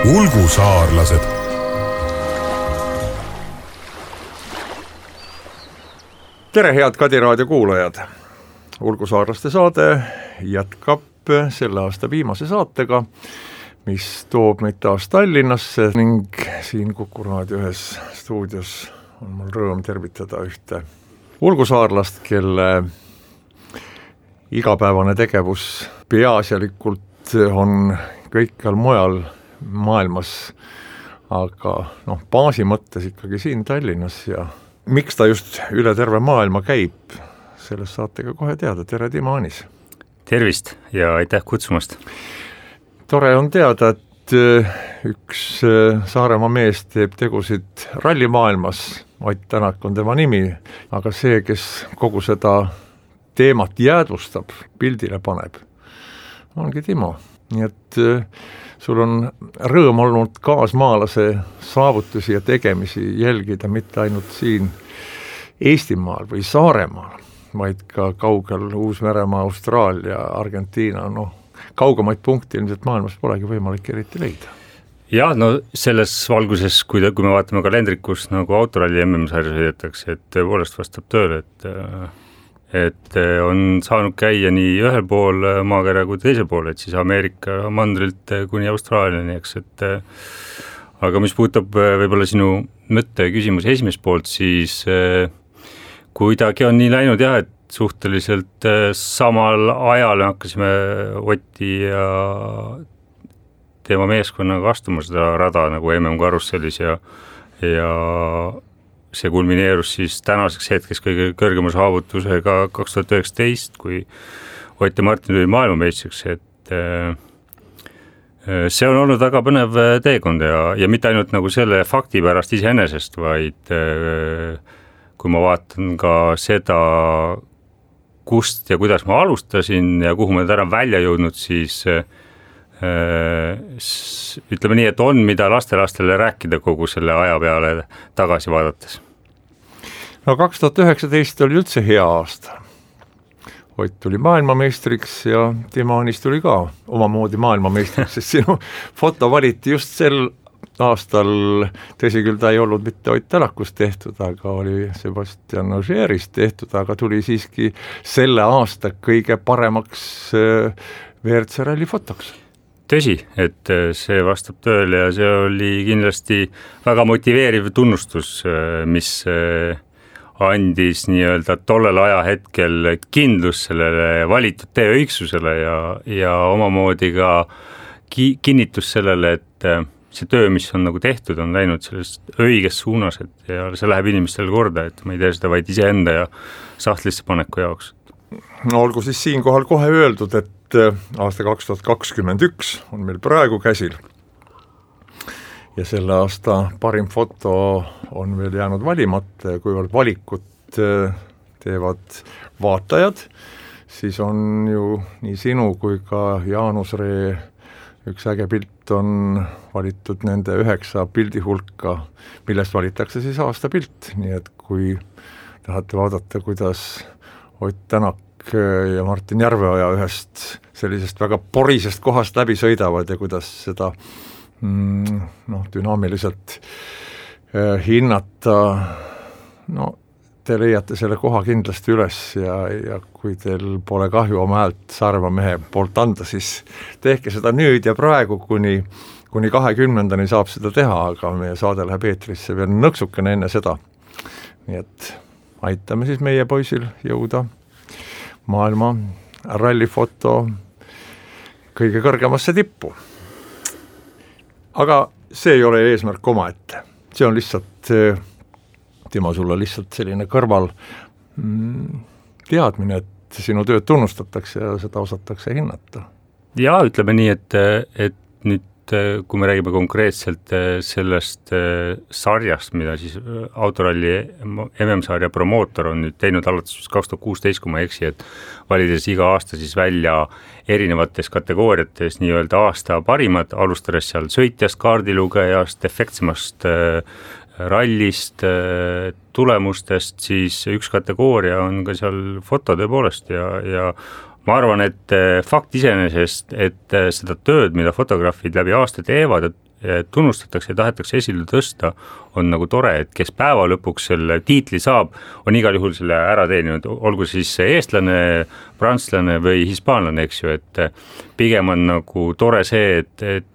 Ulgusaarlased. Tere, head Kadiraadio kuulajad! Ulgusaarlaste saade jätkab selle aasta viimase saatega, mis toob meid taas Tallinnasse ning siin Kuku Raadio ühes stuudios on mul rõõm tervitada ühte ulgusaarlast, kelle igapäevane tegevus peaasjalikult on kõikjal mujal maailmas, aga baasi mõttes ikkagi siin Tallinnas ja miks ta just üle terve maailma käib, sellest saatega kohe teada. Tere, Timo Anis! Tervist ja aitäh kutsumast! Tore on teada, et üks Saaremaa mees teeb tegusid rallimaailmas, Ott Tänak on tema nimi, aga see, kes kogu seda teemat jäädvustab, pildile paneb, ongi Timo. Nii et sul on rõõm olnud kaasmaalase saavutusi ja tegemisi jälgida mitte ainult siin Eestimaal või Saaremaal, vaid ka kaugel Uus-Meremaa, Austraalia, Argentiina, kaugemaid punkti ilmselt maailmas polegi võimalik eriti leida. Jah, selles valguses, kui me vaatame kalendrit, kus nagu autoralli MM-sarja sõidetakse, et tõepoolest vastab tööle, et on saanud käia nii ühel pool maakera kui teisel pool, et siis Ameerika mandrilt kuni Austraaliani, eks, aga mis puudutab võib-olla sinu mõtte küsimuse esimest poolt, siis kuidagi on nii läinud jah, et suhteliselt samal ajal hakkasime Oti ja tema meeskonnaga astuma seda rada nagu MM-karussellis ja see kulmineerus siis tänaseks hetkes kõige kõrgema saavutusega 2019, kui Ott ja Martin tuli maailmameistriks, et see on olnud väga põnev teekond ja mitte ainult nagu selle fakti pärast iseenesest, vaid kui ma vaatan ka seda, kust ja kuidas ma alustasin ja kuhu ma täna välja jõudnud, siis ütleme nii, et on mida lastelastele rääkida kogu selle aja peale tagasi vaadates. 2019 oli üldse hea aasta. Ott tuli maailmameistriks ja Timo Anis tuli ka omamoodi maailmameistriks, sest sinu foto valiti just sel aastal, tõsi küll, ta ei olnud mitte Ott Tänakust tehtud, aga oli Sebastian Ožeerist tehtud, aga tuli siiski selle aasta kõige paremaks WRC ralli fotoks. Tõsi, et see vastab tööle ja see oli kindlasti väga motiveeriv tunnustus, mis andis nii-öelda tollel ajahetkel kindlus sellele valitud tee õigsusele ja omamoodi ka kinnitus sellele, et see töö, mis on nagu tehtud, on läinud sellest õiges suunas, ja see läheb inimestele korda, et ma ei tee seda vaid iseenda ja sahtlisse paneku jaoks. Olgu siis siinkohal kohe öeldud, et aasta 2021 on meil praegu käsil ja selle aasta parim foto on veel jäänud valimata ja kuivõrd valikut teevad vaatajad, siis on ju nii sinu kui ka Jaanus Ree üks äge pilt on valitud nende 9 pildi hulka, millest valitakse siis aasta pilt, nii et kui tahate vaadata, kuidas Ott Tänak ja Martin Järveoja ühest sellisest väga porisest kohast läbi sõidavad ja kuidas seda dünaamiliselt hinnata, te leiate selle koha kindlasti üles ja kui teil pole kahju oma häält Saaremaa mehe poolt anda, siis tehke seda nüüd ja praegu kuni 20. saab seda teha, aga meie saade läheb eetrisse veel nõksukene enne seda. Nii et aitame siis meie poisil jõuda maailma rallifoto kõige kõrgemasse tippu. Aga see ei ole eesmärk omaette. See on lihtsalt, Timo, sulle lihtsalt selline kõrval teadmine, et sinu tööd tunnustatakse ja seda osatakse hinnata. Ja ütleme nii, et nüüd kui me räägime konkreetselt sellest sarjast, mida siis autoralli MM-sarja promootor on nüüd teinud alates 2016, kui ma eksi, et valides iga aasta siis välja erinevates kategooriates nii-öelda aasta parimad, alustades seal sõitjast, kaardilugejast, efektsemast rallist, tulemustest, siis üks kategooria on ka seal foto tõepoolest ja ma arvan, et fakt iseenesest, et seda tööd, mida fotograafid läbi aasta teevad, tunnustatakse ja tahetakse esile tõsta, on nagu tore, et kes päeva lõpuks selle tiitli saab, on igal juhul selle ära teeninud, olgu siis eestlane, prantslane või hispaanlane, eks ju, et pigem on nagu tore see,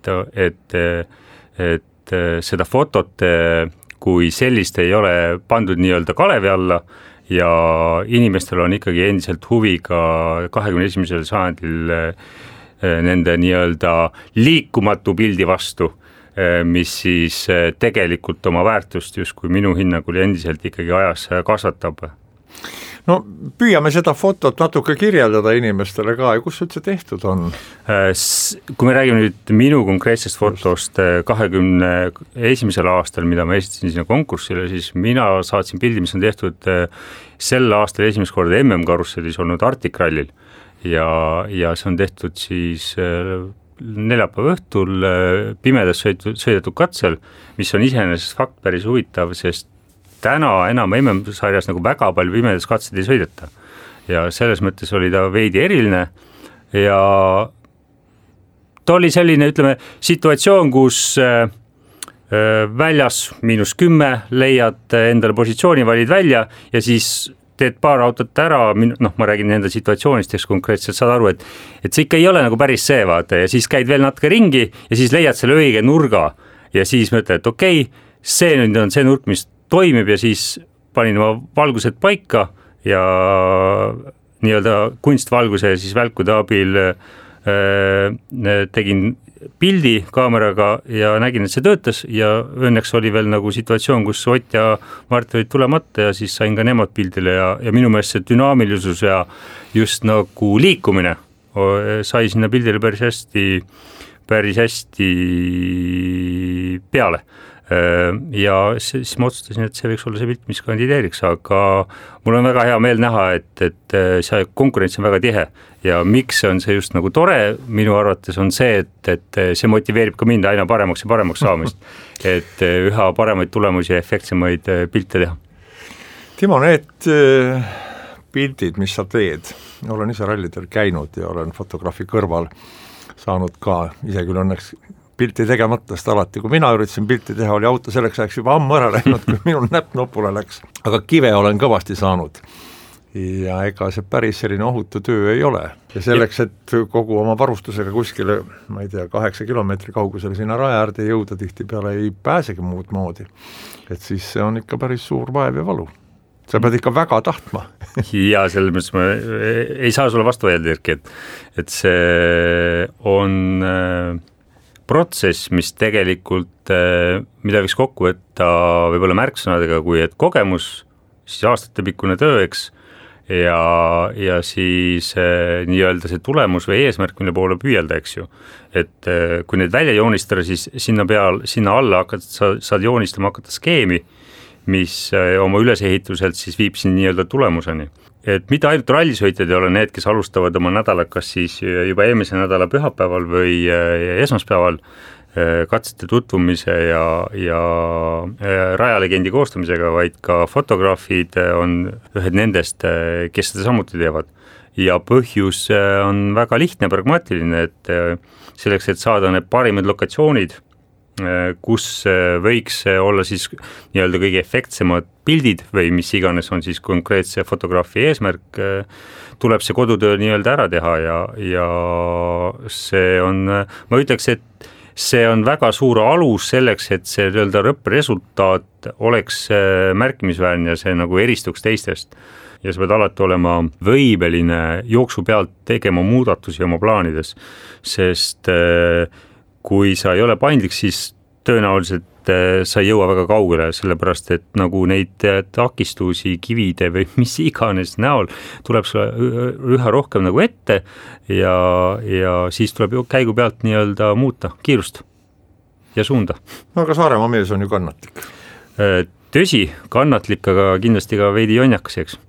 et seda fotot kui sellist ei ole pandud nii-öelda kalevi alla ja inimestel on ikkagi endiselt huvi ka 21. sajandil nende nii-öelda liikumatu pildi vastu, mis siis tegelikult oma väärtust justkui minu hinnangul endiselt ikkagi ajas kasvatab. No püüame seda fotot natuke kirjeldada inimestele ka ja kus üldse tehtud on? Kui me räägime nüüd minu konkreetsest fotost 21. aastal, mida ma esitasin sinna konkursile, siis mina saatsin pildi, mis on tehtud sel aastal esimest korda MM-karussellis olnud Arctic Rallil ja see on tehtud siis neljapäeva õhtul pimedas sõidetud katsel, mis on iseenesest fakt päris huvitav, sest täna enam MM-sarjas nagu väga palju pimedas katsed ei sõideta ja selles mõttes oli ta veidi eriline ja ta oli selline, ütleme, situatsioon, kus väljas -10 leiad endale positsiooni, valid välja ja siis teed paar autot ära, ma räägin enda situatsioonist, kes konkreetselt saad aru, et see ikka ei ole nagu päris see, vaata, ja siis käid veel natuke ringi ja siis leiad selle õige nurga ja siis mõtled, et okei, see nüüd on see nurk, mis toimib ja siis panin oma valgused paika ja nii-öelda kunstvalguse ja siis välkude abil tegin pildi kaameraga ja nägin, et see töötas ja õnneks oli veel nagu situatsioon, kus Ott ja Mart olid tulemata ja siis sain ka nemad pildile ja minu meelest see dünaamilisus ja just nagu liikumine sai sinna pildile päris hästi peale. Ja siis ma otsustasin, et see võiks olla see pilt, mis kandideeriks, aga mul on väga hea meel näha, et see konkurents on väga tihe ja miks on see just nagu tore, minu arvates on see, et see motiveerib ka mind aina paremaks ja paremaks saamist, et üha paremaid tulemusi ja efektsemaid pilte teha. Timo, need pildid, mis sa teed, olen ise rallidel käinud ja olen fotograafi kõrval saanud ka, ise küll õnneks pilti tegemata, sest alati, kui mina üritasin pilti teha, oli auto selleks ajaks juba ammu ära läinud, kui minul näpp nupule läks. Aga kive olen kõvasti saanud ja ega see päris selline ohutu töö ei ole. Ja selleks, et kogu oma varustusega kuskile, ma ei tea, 8 kilomeetri kaugusele sinna raja äärde jõuda tihtipeale ei pääsegi muud moodi. Et siis see on ikka päris suur vaev ja valu. Sa pead ikka väga tahtma. Ja selles mõttes ma ei saa sulle vastu öelda, Erki, et see on protsess, mis tegelikult, mida võiks kokku võtta võib-olla märksõnadega, kui et kogemus, siis aastatepikkune töö, eks, ja siis nii-öelda see tulemus või eesmärk, mille poole püüelda, eks ju. Et kui need välja joonistada, siis sinna alla saad joonistama hakata skeemi, mis oma ülesehituselt siis viib siin nii-öelda tulemuseni. Et mitte ainult rallisõitjad ei ole need, kes alustavad oma nädala, kas siis juba eelmise nädala pühapäeval või esmaspäeval katsete tutvumise ja rajalegendi koostamisega, vaid ka fotograafid on ühed nendest, kes seda samuti teevad. Ja põhjus on väga lihtne, pragmaatiline, et selleks, et saada need parimad lokatsioonid, kus võiks olla siis nii-öelda kõige efektsemad pildid või mis iganes on siis konkreetse fotograafi eesmärk, tuleb see kodutöö nii-öelda ära teha ja see on, ma ütleks, et see on väga suur alus selleks, et see nii-öelda lõppresultaat oleks märkimisväärne ja see nagu eristuks teistest. Ja sa pead alati olema võimeline jooksu pealt tegema muudatusi oma plaanides, sest kui sa ei ole paindlik, siis tõenäoliselt sa ei jõua väga kaugele, sellepärast et nagu neid takistusi, kivide või mis iganes näol tuleb sulle üha rohkem nagu ette ja siis tuleb ju käigu pealt nii-öelda muuta kiirust ja suunda. No aga Saaremaa mees on ju kannatlik. Tõsi, kannatlik, aga kindlasti ka veidi jonjakas, eks.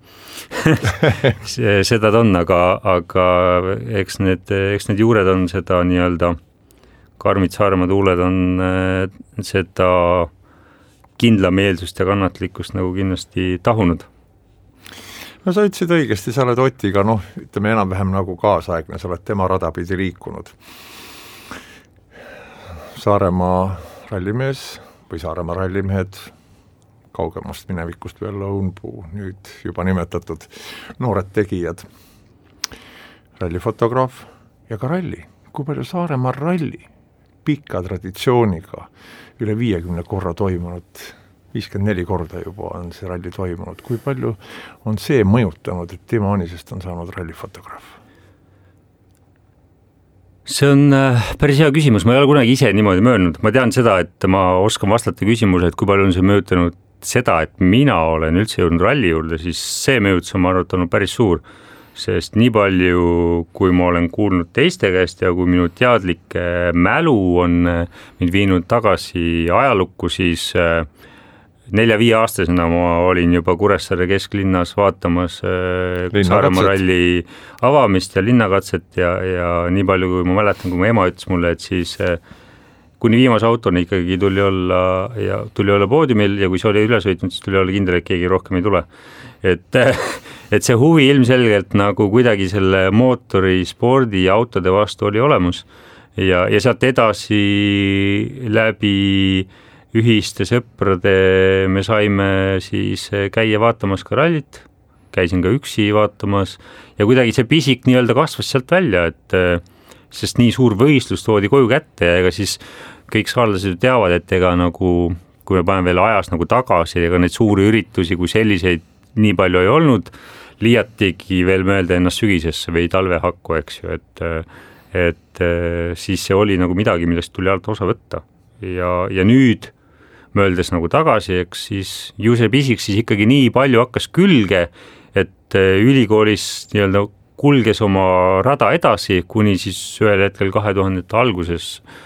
Seda ta on, aga eks need juured on seda nii-öelda karmid Saaremaa tuuled on seda kindlameelsust ja kannatlikkust nagu kindlasti tahunud. No sa ütlesid õigesti, sa oled Otiga, ütleme enam-vähem nagu kaasaegne, sa oled tema rada pidi liikunud. Saaremaa rallimees või Saaremaa rallimehed, kaugemast minevikust veel Õunpuu, nüüd juba nimetatud noored tegijad, rallifotograaf ja ka ralli. Kui palju Saaremaa ralli pika traditsiooniga üle 50 korra toimunud, 54 korda juba on see ralli toimunud, kui palju on see mõjutanud, et Timo Anisest on saanud rallifotograaf? See on päris hea küsimus, ma ei ole kunagi ise niimoodi möödnud, ma tean seda, et ma oskan vastata küsimusele, et kui palju on see mõjutanud seda, et mina olen üldse jõudnud ralli juurde, siis see mõjutus on ma arvutanud päris suur, sest nii palju, kui ma olen kuulnud teiste käest ja kui minu teadlik mälu on mind viinud tagasi ajalukku, siis 4-5 aastasena ma olin juba Kuressaare kesklinnas vaatamas Saaremaa ralli avamist ja linnakatset ja nii palju, kui ma mäletan, kui mu ema ütles mulle, et siis kuni viimase autoni ikkagi tuli olla poodiumil ja kui see oli üle sõitnud, siis tuli olla kindel, et keegi rohkem ei tule. Et see huvi ilmselgelt nagu kuidagi selle mootori, spordi ja autode vastu oli olemus ja sealt edasi läbi ühiste sõprade me saime siis käia vaatamas ka rallit, käisin ka üksi vaatamas ja kuidagi see pisik nii-öelda kasvas sealt välja, et sest nii suur võistlus toodi koju kätte ja ega siis kõik saarlased teavad, et ega nagu, kui me paneme veel ajas nagu tagasi, ega neid suuri üritusi kui selliseid nii palju ei olnud, liiatigi veel mõelda ennast sügisesse või talvehakku, eks ju, et siis see oli nagu midagi, millest tuli alt osa võtta ja nüüd mõeldes nagu tagasi, eks siis ju see pisik siis ikkagi nii palju hakkas külge, et ülikoolis nii-öelda kulges oma rada edasi, kuni siis ühel hetkel 2000 alguses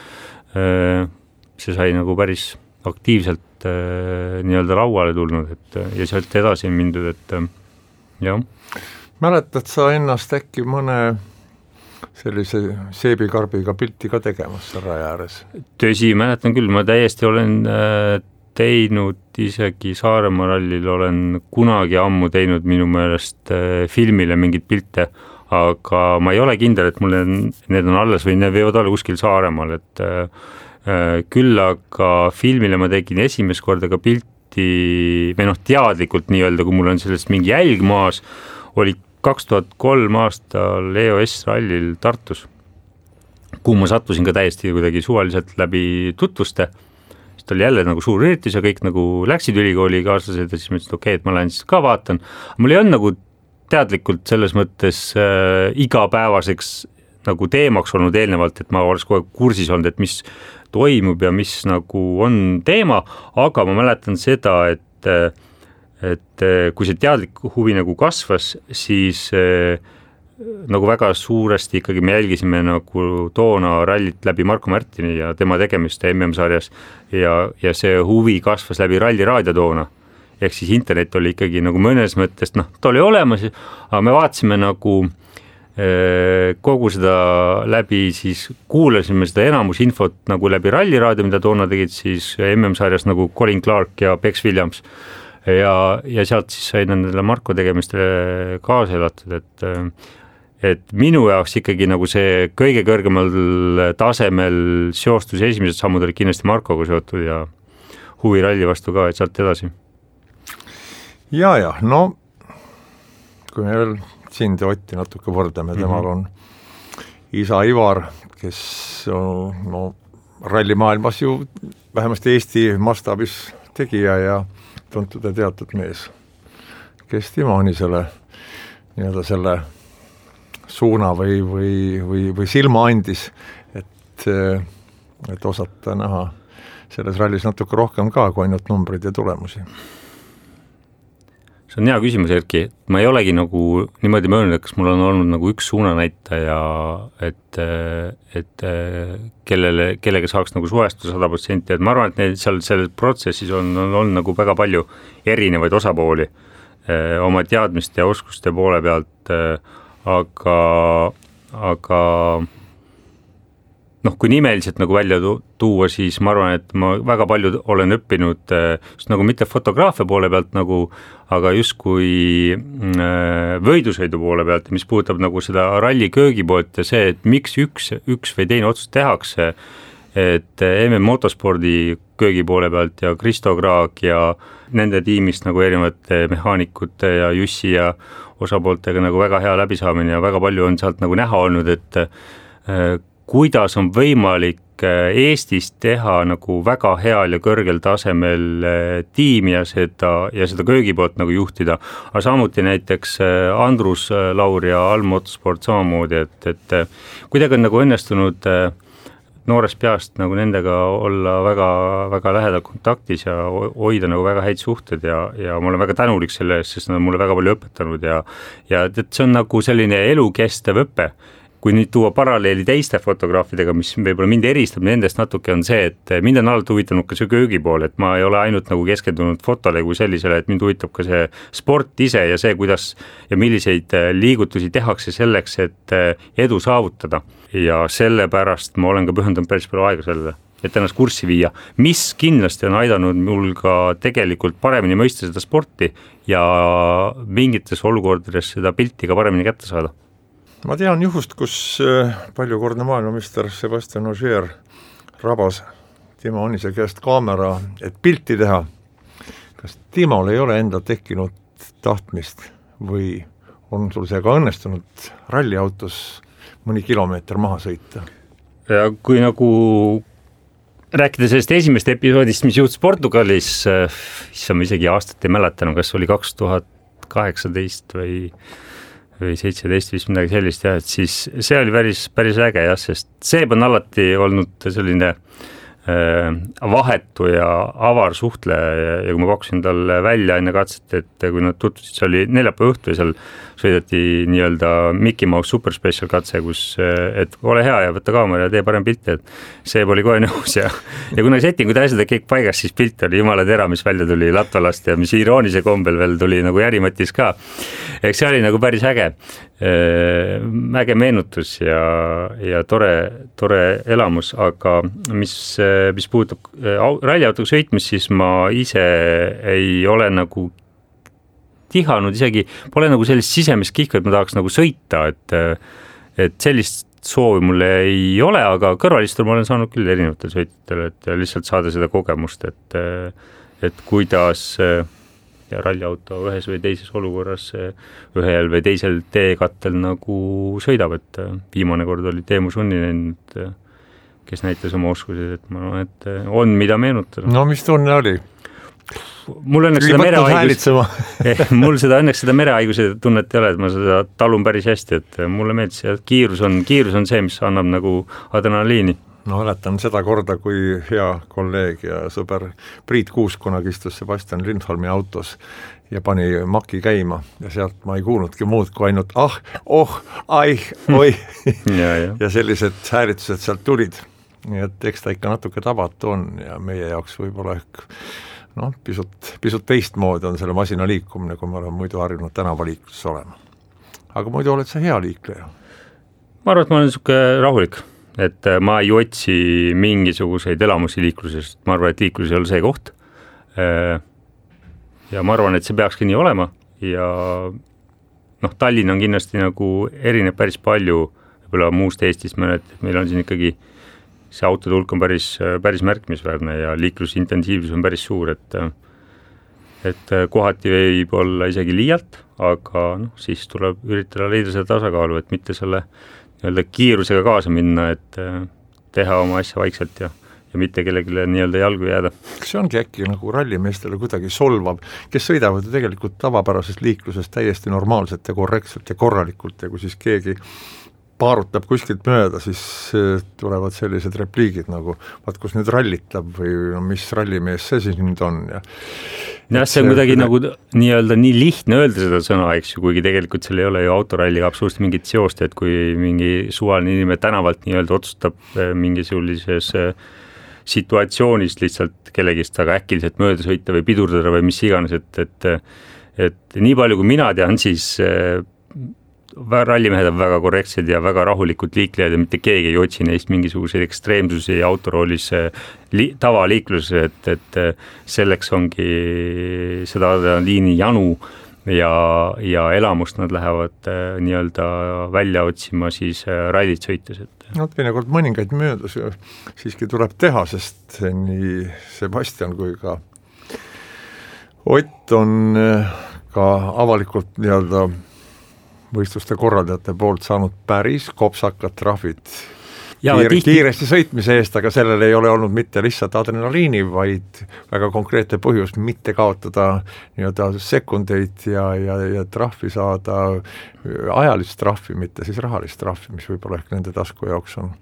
see sai nagu päris aktiivselt nii-öelda lauale tulnud, et ja sealt edasi on mindud, et jah. Mäletad sa ennast äkki mõne sellise seebikarbiga pilti ka tegemas raja ääres? Tõsi, mäletan küll, ma täiesti olen teinud isegi Saaremaa rallil, olen kunagi ammu teinud minu meelest filmile mingid pilte, aga ma ei ole kindel, et mulle need on alles või need võivad olla kuskil Saaremaal, et küll aga filmile ma tegin esimest korda ka pilti, või teadlikult nii-öelda, kui mul on sellest mingi jälg maas, oli 2003 aastal EOS rallil Tartus, kuhu ma sattusin ka täiesti kuidagi suvaliselt läbi tutvuste, siis ta oli jälle nagu suur üritus ja kõik nagu läksid ülikooli kaaslased ja siis ma ütlesin, okei, et ma lähen siis ka vaatan. Mul ei on nagu teadlikult selles mõttes igapäevaseks nagu teemaks olnud eelnevalt, et ma oleks kogu aeg kursis olnud, et mis toimub ja mis nagu on teema, aga ma mäletan seda, et kui see teadlik huvi nagu kasvas, siis nagu väga suuresti ikkagi me jälgisime nagu toona rallit läbi Marko Märtini ja tema tegemist MM-sarjas ja see huvi kasvas läbi ralliraadio toona. Ehk siis internet oli ikkagi nagu mõnes mõttes, ta oli olemas, aga me vaatasime nagu kogu seda läbi, siis kuulasime seda enamus infot nagu läbi ralliraadio, mida toona tegid siis MM-sarjas nagu Colin Clark ja Bex Williams. Ja sealt siis sai nendele Marko tegemistele kaasa elatud, et minu jaoks ikkagi nagu see kõige kõrgemal tasemel seostus esimesed sammud oli kindlasti Markoga seotud ja huvi ralli vastu ka, et sealt edasi. Ja, no kui me veel sind ja Otti natuke võrdleme, temal on isa Ivar, kes on rallimaailmas ju vähemasti Eesti mastaabis tegija ja tuntud ja teatud mees, kes Timo Anisele nii-öelda selle suuna või silma andis, et osata näha selles rallis natuke rohkem ka, kui ainult numbrid ja tulemusi. See on hea küsimus, Erki. Ma ei olegi nagu niimoodi möönud, et kas mul on olnud nagu üks suunanäitaja, et kellega saaks nagu suhestuda 100%, et ma arvan, et seal selles protsessis on olnud nagu väga palju erinevaid osapooli oma teadmiste ja oskuste poole pealt, aga kui nimeliselt nagu välja tuua, siis ma arvan, et ma väga palju olen õppinud nagu mitte fotograafia poole pealt nagu, aga justkui võidusõidu poole pealt, mis puudutab nagu seda ralli köögi poolt ja see, et miks üks või teine otsus tehakse, et MM Motospordi köögi poole pealt ja Kristo Kraag ja nende tiimist nagu erinevate mehaanikute ja Jussi ja osapooltega nagu väga hea läbisaamine ja väga palju on sealt nagu näha olnud, et kuidas on võimalik Eestis teha nagu väga heal ja kõrgel tasemel tiimi ja seda köögi poolt nagu juhtida, aga samuti näiteks Andrus Laur ja All Motorsport samamoodi, et kuidagi on nagu õnnestunud noorest peast nagu nendega olla väga, väga lähedal kontaktis ja hoida nagu väga häid suhted ja ma olen väga tänulik selle eest, sest nad on mulle väga palju õpetanud ja see on nagu selline elukestev õpe. Kui nüüd tuua paralleeli teiste fotograafidega, mis võib-olla mind eristab nendest natuke, on see, et mind on alati huvitanud ka see köögi pool, et ma ei ole ainult nagu keskendunud fotole kui sellisele, et mind huvitab ka see sport ise ja see, kuidas ja milliseid liigutusi tehakse selleks, et edu saavutada. Ja sellepärast ma olen ka pühendanud päris palju aega sellele, et ennast kurssi viia, mis kindlasti on aidanud mul ka tegelikult paremini mõista seda sporti ja mingites olukordades seda pilti ka paremini kätte saada. Ma tean juhust, kus paljukordne maailmameister Sebastian Ogier rabas Timo Onise käest kaamera, et pilti teha. Kas Timol ei ole enda tekkinud tahtmist või on sul see ka õnnestunud ralliautos mõni kilomeeter maha sõita? Ja kui nagu rääkida sellest esimest episoodist, mis juhtus Portugalis, ma isegi aastat ei mäletanud, kas oli 2018 või 17 vist midagi sellist jah, et siis see oli päris äge jah, sest see on alati olnud selline vahetu ja avar suhtleja ja kui ma pakkusin talle välja enne katset, et kui nad tutvusid, see oli neljapäeva õhtu ja seal sõidati nii-öelda Mickey Mouse Super Special katse, kus et ole hea ja võtta kaamera ja tee parem pilti, et see oli kohe nõus ja kuna settingud asjad kõik paigas, siis pilt oli jumala tera, mis välja tuli Latvalast ja mis iroonise kombel veel tuli nagu Järimatis ka. Eks see oli nagu päris äge meenutus ja tore elamus, aga mis puudutab ralliautoga sõitmist, siis ma ise ei ole nagu tihanud, isegi pole nagu sellist sisemist kihku, et ma tahaks nagu sõita, et sellist soovi mulle ei ole, aga kõrvalistel ma olen saanud küll erinevatel sõitjatel, et lihtsalt saada seda kogemust, et kuidas ja ralliauto ühes või teises olukorras ühel või teisel teekattel nagu sõidab, et viimane kord oli Teemu Sunninen, kes näitas oma oskusid, et ma arvan, et on mida meenutada. No mis tunne oli? Mul õnneks seda merehaiguse tunnet ei ole, et ma seda talun päris hästi, et mulle meeldis, et kiirus on see, mis annab nagu adrenaliini. No mäletan seda korda, kui hea kolleeg ja sõber Priit Kuusk kunagi istus Sebastian Lindholmi autos ja pani maki käima ja sealt ma ei kuulnudki muud kui ainult oi ja sellised häiritused sealt tulid. Nii et eks ta ikka natuke tabatu on ja meie jaoks võib-olla pisut teistmoodi on selle masina liikumine, kui me oleme muidu harjunud tänavaliikluses olema. Aga muidu oled sa hea liikleja? Ma arvan, et ma olen niisugune rahulik, et ma ei otsi mingisuguseid elamusi liiklusest, ma arvan, et liiklus ei ole see koht ja ma arvan, et see peakski nii olema ja Tallinn on kindlasti nagu erineb päris palju võib-olla muust Eestist, meil on siin ikkagi see autode hulk on päris märkimisväärne ja liiklusintensiivsus on päris suur, et kohati võib olla isegi liialt, aga siis tuleb üritada leida seda tasakaalu, et mitte selle nii-öelda kiirusega kaasa minna, et teha oma asja vaikselt ja mitte kellegile nii-öelda jalgu jääda. See ongi äkki nagu rallimeestele kuidagi solvav, kes sõidavad tegelikult tavapärasest liiklusest täiesti normaalselt ja korrektselt ja korralikult ja kui siis keegi paarutab kuskilt mööda, siis tulevad sellised repliigid nagu, vaat kus nüüd rallitab või mis rallimees see siis nüüd on. Ja see on kuidagi nagu nii-öelda nii lihtne öelda seda sõna, eks ju, kuigi tegelikult seal ei ole ju autoralliga absoluutselt mingit seost, et kui mingi suvaline inimene tänavalt nii-öelda otsustab mingisuguses situatsioonist lihtsalt kellegist aga äkiliselt mööda sõita või pidurdada või mis iganes, et nii palju kui mina tean, siis rallimehed on väga korrektsed ja väga rahulikud liiklejad ja mitte keegi ei otsi neist mingisuguseid ekstreemsusi autoroolis tavaliikluses, et selleks ongi seda adrenaliini janu ja elamust nad lähevad nii-öelda välja otsima siis rallit sõites. No teinekord mõningaid möödus siiski tuleb teha, sest nii Sebastian kui ka Ott on ka avalikult nii-öelda võistluste korraldajate poolt saanud päris kopsakad trahvid kiiresti sõitmise eest, aga sellel ei ole olnud mitte lihtsalt adrenaliini, vaid väga konkreetne põhjus mitte kaotada nii-öelda sekundeid ja trahvi saada, ajalist trahvi, mitte siis rahalist trahvi, mis võib-olla ehk nende tasku jaoks on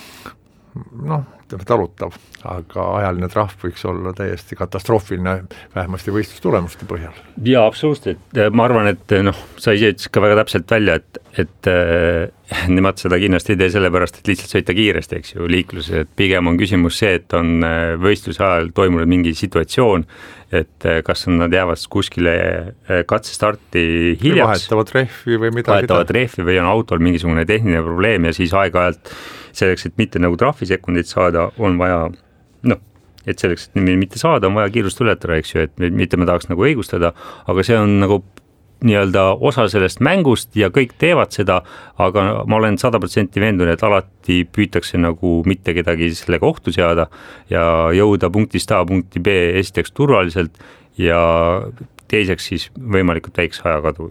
talutav, aga ajaline trahv võiks olla täiesti katastroofiline, vähemasti võistlustulemuste põhjal. Jaa, absoluutselt. Ma arvan, et sa ise ütlesid ka väga täpselt välja, et nemad seda kindlasti ei tee sellepärast, et lihtsalt sõita kiiresti, eks ju, liikluses, et pigem on küsimus see, et on võistluse ajal toimunud mingi situatsioon, et kas nad jäävad kuskile katsestarti hiljaks, vahetavad rehvi või on autol mingisugune tehniline probleem ja siis aeg-ajalt selleks, et mitte nagu trahvisekundit saada, on vaja, et selleks, et mitte saada, on vaja kiirust ületada, eks ju, et mitte me tahaks nagu õigustada, aga see on nagu nii-öelda osa sellest mängust ja kõik teevad seda, aga ma olen 100% veendunud, et alati püütakse nagu mitte kedagi sellega ohtu seada ja jõuda punktist A punkti B esiteks turvaliselt ja teiseks siis võimalikult väikse ajakadu.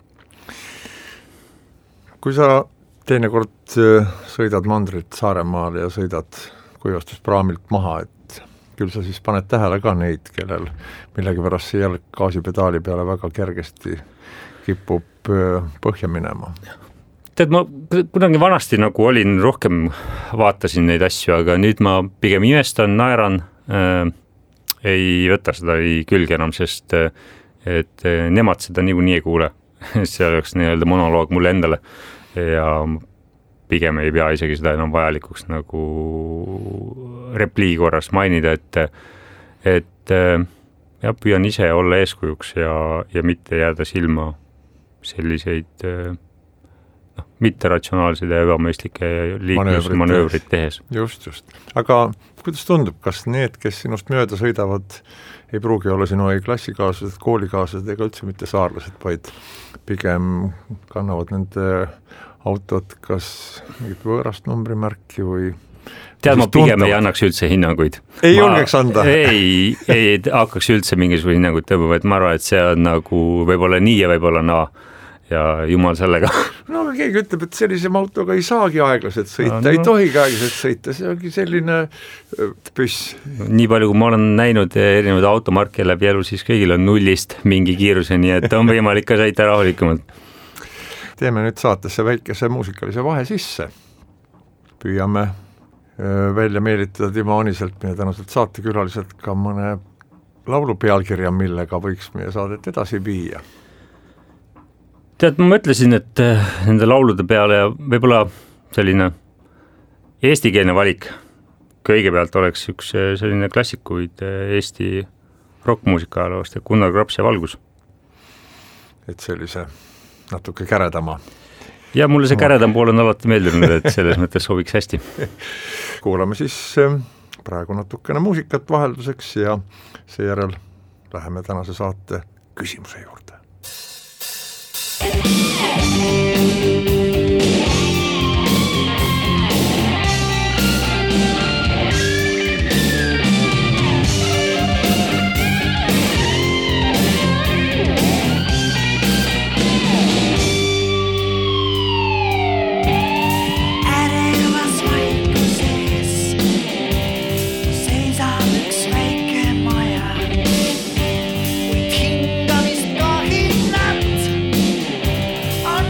Kui sa teinekord sõidad mandrilt Saaremaal ja sõidad kuivastuspraamilt maha, et küll sa siis paned tähele ka neid, kellel millegipärast see jalg gaasipedaali peale väga kergesti kipub põhja minema. Tead, ma kunagi vanasti nagu olin, rohkem vaatasin neid asju, aga nüüd ma pigem imestan, naeran, ei võta seda külge enam, sest et nemad seda niikuinii ei kuule. See oleks nii-öelda monoloog mulle endale ja pigem ei pea isegi seda enam vajalikuks nagu replii korras mainida, et püüan ise olla eeskujuks ja mitte jääda silma selliseid mitteratsionaalseid ja ebamõistlikke liiklusmanöövrid tehes. Just. Aga kuidas tundub, kas need, kes sinust mööda sõidavad, ei pruugi olla sinu klassikaaslased, koolikaaslased ega üldse mitte saarlased, vaid pigem kannavad nende autod kas mingit võõrast numbrimärki või tead, ma pigem ei annaks üldse hinnanguid. Ei julgeks anda? Ei hakkaks üldse mingisugune hinnanguid tõmbama, et ma arvan, et see on nagu võib-olla nii ja võib-olla naa ja jumal sellega. No aga keegi ütleb, et sellise autoga ei saagi aeglaselt sõita, ei tohigi aeglaselt sõita, see ongi selline püss. Nii palju, kui ma olen näinud erinevaid automarke läbi elu, siis kõigil on nullist mingi kiiruse, nii et on võimalik ka sõita rahulikumalt. Teeme nüüd saatesse väikese muusikalise vahe sisse. Püüame välja meelitada Timo Aniselt, meie tänaselt saatekülaliselt ka mõne laulu pealkirja, millega võiks meie saadet edasi viia. Tead, ma mõtlesin, et nende laulude peale ja võib-olla selline eestikeelne valik kõigepealt oleks üks selline klassikuid Eesti rockmuusika ajaloost, Gunnar Graps ja Valgus. Et sellise natuke käredama. Ja mulle see käredam pool on alati meeldinud, et selles mõttes sobiks hästi. Kuulame siis praegu natukene muusikat vahelduseks ja seejärel läheme tänase saate küsimuse juurde. On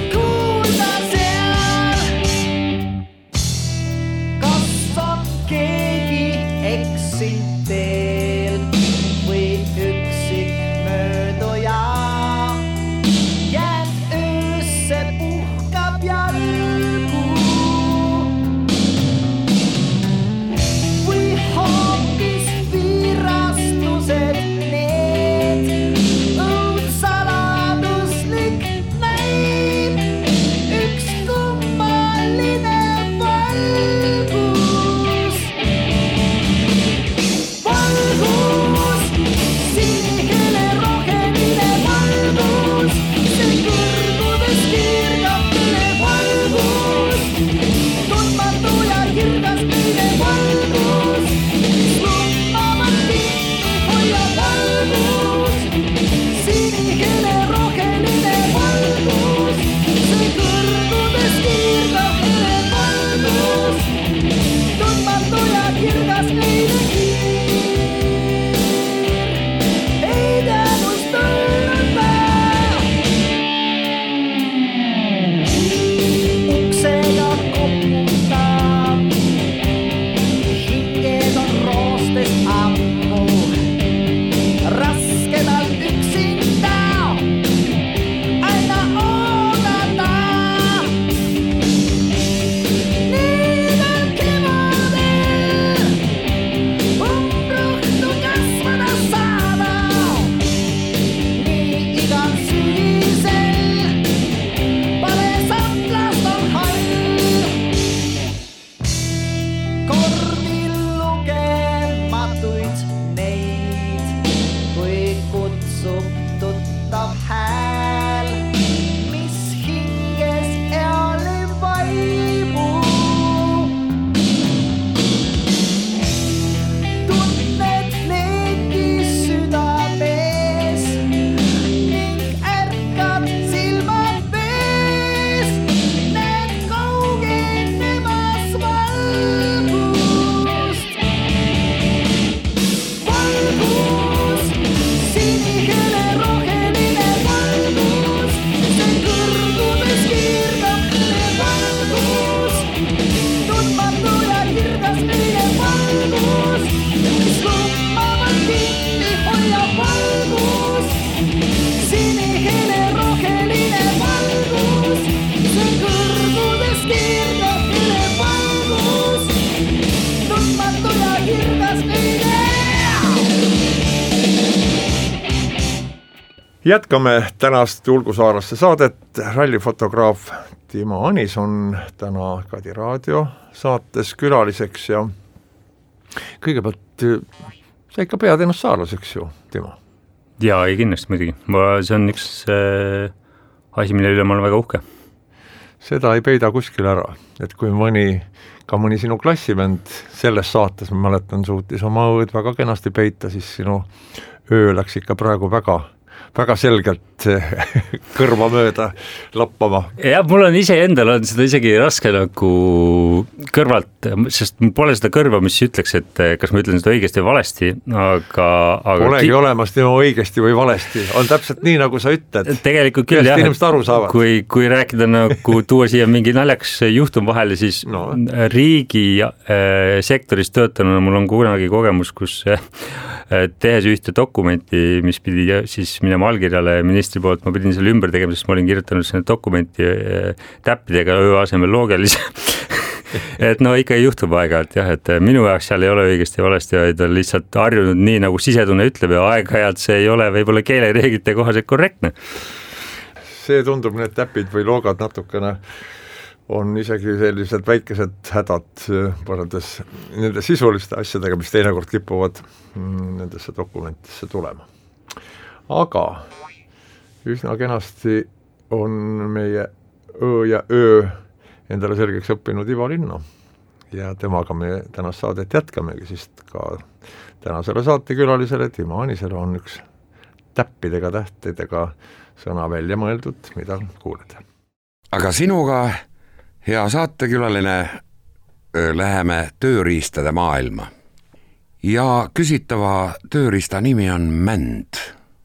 Jätkame tänast Julgusaarasse saadet. Rallifotograaf Timo Anis on täna Kadi Raadio saates külaliseks ja kõigepealt sa ikka pead ennast saarlaseks ju, Timo? Jaa, ei kindlasti muidugi. See on üks asi, mille üle ma olen väga uhke. Seda ei peida kuskil ära, et kui mõni sinu klassivend selles saates, ma mäletan, suutis oma õõd väga kenasti peita, siis sinu öö läks ikka praegu väga selgelt kõrva mööda lappama. Ja mul on iseendal on seda isegi raske nagu kõrvalt, sest pole seda kõrva, mis ütleks, et kas ma ütlen seda õigesti või valesti, aga polegi olemas tema õigesti või valesti, on täpselt nii, nagu sa ütled. Tegelikult küll jah, kui rääkida nagu tuua siia mingi naljakas juhtum vahele, siis riigi sektoris töötanuna mul on kunagi kogemus, kus tehes ühte dokumenti, mis pidi siis minema allkirjale ministri poolt, ma pidin selle ümber tegema, sest ma olin kirjutanud selle dokumenti täppidega öö asemel loogelise. Et ikka ei juhtub aeg-ajalt jah, et minu jaoks seal ei ole õigesti ja valesti, vaid on lihtsalt harjunud nii, nagu sisetunne ütleb ja aeg-ajalt see ei ole võib-olla keelereeglite kohaselt korrektne. See tundub, need täpid või loogad natukene on isegi sellised väikesed hädad võrreldes nende sisuliste asjadega, mis teinekord kipuvad nendesse dokumentisse tulema. Aga üsna kenasti on meie öö ja öö endale selgeks õppinud Ivo Linna ja temaga me tänast saadet jätkamegi, sest ka tänasele saatekülalisele Timo Anisele on üks täppidega tähtedega sõna välja mõeldud, mida kuuled. Aga sinuga, hea saatekülaline, läheme tööriistade maailma ja küsitava tööriista nimi on mänd.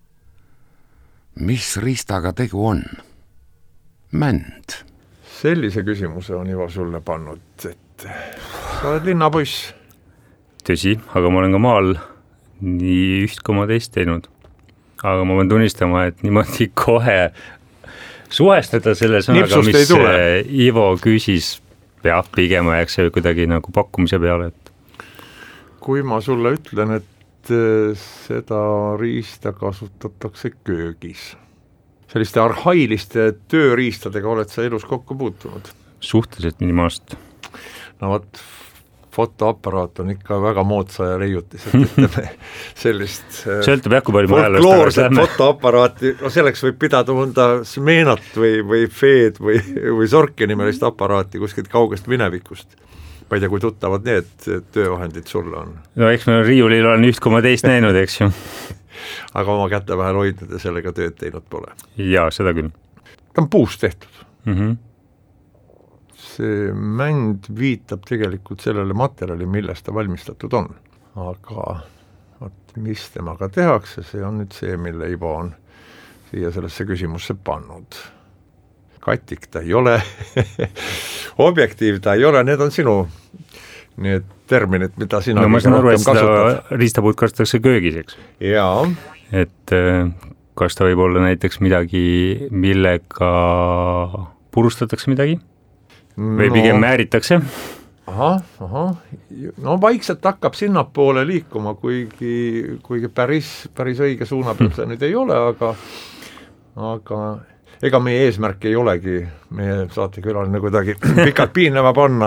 Mis riistaga tegu on? Mänd. Sellise küsimuse on Ivo sulle pannud, et sa oled linnapoiss. Tõsi, aga ma olen ka maal nii üht koma teist teinud. Aga ma pean tunnistama, et niimoodi kohe suhestuda selle sõnaga, mis Ivo küsis, peab pigem ajaks see kuidagi nagu pakkumise peale. Kui ma sulle ütlen, et seda riista kasutatakse köögis. Selliste arhailiste tööriistadega oled sa elus kokku puutunud? Suhteliselt minimaalselt. No võt, fotoaparaat on ikka väga moodsa ja leiutis, et ütleme sellist folkloorset fotoaparaati, no selleks võib pidada mõnda Smeenat või Feed või Sorki nimelist aparaati kuskilt kaugest minevikust. Ma ei tea, kui tuttavad need töövahendid sulle on. No eks me riiulil olen 1,2 näinud, eks ju. Aga oma käte vahel hoidnud ja sellega tööd teinud pole. Jaa, seda küll. Ta on puust tehtud. Mm-hmm. See mänd viitab tegelikult sellele materjali, millest ta valmistatud on. Aga mis temaga tehakse, see on nüüd see, mille Ivo on siia sellesse küsimusse pannud. Katik ta ei ole, objektiiv ta ei ole, need on sinu need terminid, mida sina ma saan aru, et seda riistapuud kasutatakse köögis, eks? Jaa. Et kas ta võib olla näiteks midagi, millega purustatakse midagi? Või pigem määritakse? Aha. No vaikselt hakkab sinnapoole liikuma, kuigi päris õige suuna peal see nüüd ei ole, aga ega meie eesmärk ei olegi meie saatekülaline kuidagi pikalt piinlema panna.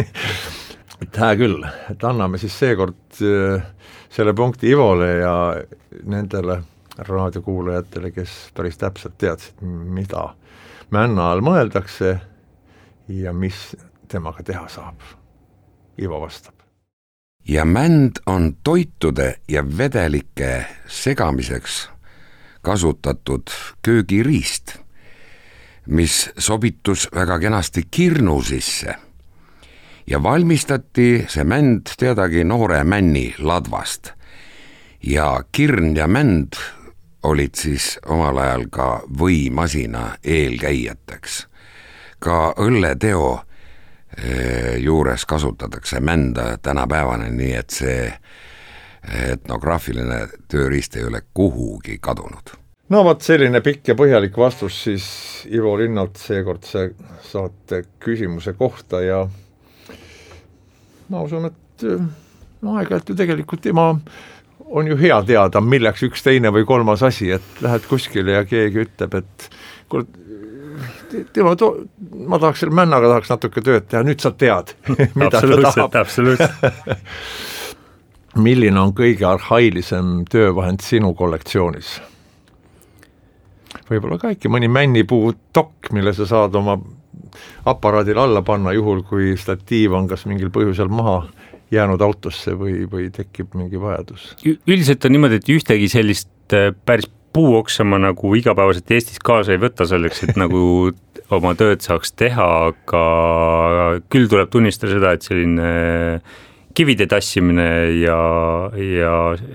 Et hää küll, et anname siis seekord selle punkti Ivole ja nendele raadiokuulajatele, kes päris täpselt teadsid, mida männa all mõeldakse ja mis temaga teha saab. Ivo vastab. Ja mänd on toitude ja vedelike segamiseks kasutatud köögiriist, mis sobitus väga kenasti kirnu sisse ja valmistati see mänd teadagi noore männi ladvast. Ja kirn ja mänd olid siis omal ajal ka võimasina eelkäijateks. Ka õlleteo juures kasutatakse mända tänapäevane, nii et see etnograafiline tööriist ei ole kuhugi kadunud. No võt selline pikk ja põhjalik vastus siis Ivo Linnalt seekordse saate küsimuse kohta ja ma usun, et aeg-ajalt ju tegelikult tema on ju hea teada, milleks üks teine või kolmas asi, et lähed kuskile ja keegi ütleb, et ma tahaks selle männaga natuke tööd teha, nüüd sa tead, mida ta tahab. Absoluutselt. Milline on kõige arhailisem töövahend sinu kollektsioonis? Võib-olla ka äkki mõni männipuu tokk, mille sa saad oma aparaadil alla panna, juhul kui statiiv on kas mingil põhjusel maha jäänud autosse või tekib mingi vajadus. Üldiselt on niimoodi, et ühtegi sellist päris puuoksama nagu igapäevaselt Eestis kaasa ei võtta selleks, et nagu oma tööd saaks teha, aga küll tuleb tunnistada seda, et selline kivide tassimine ja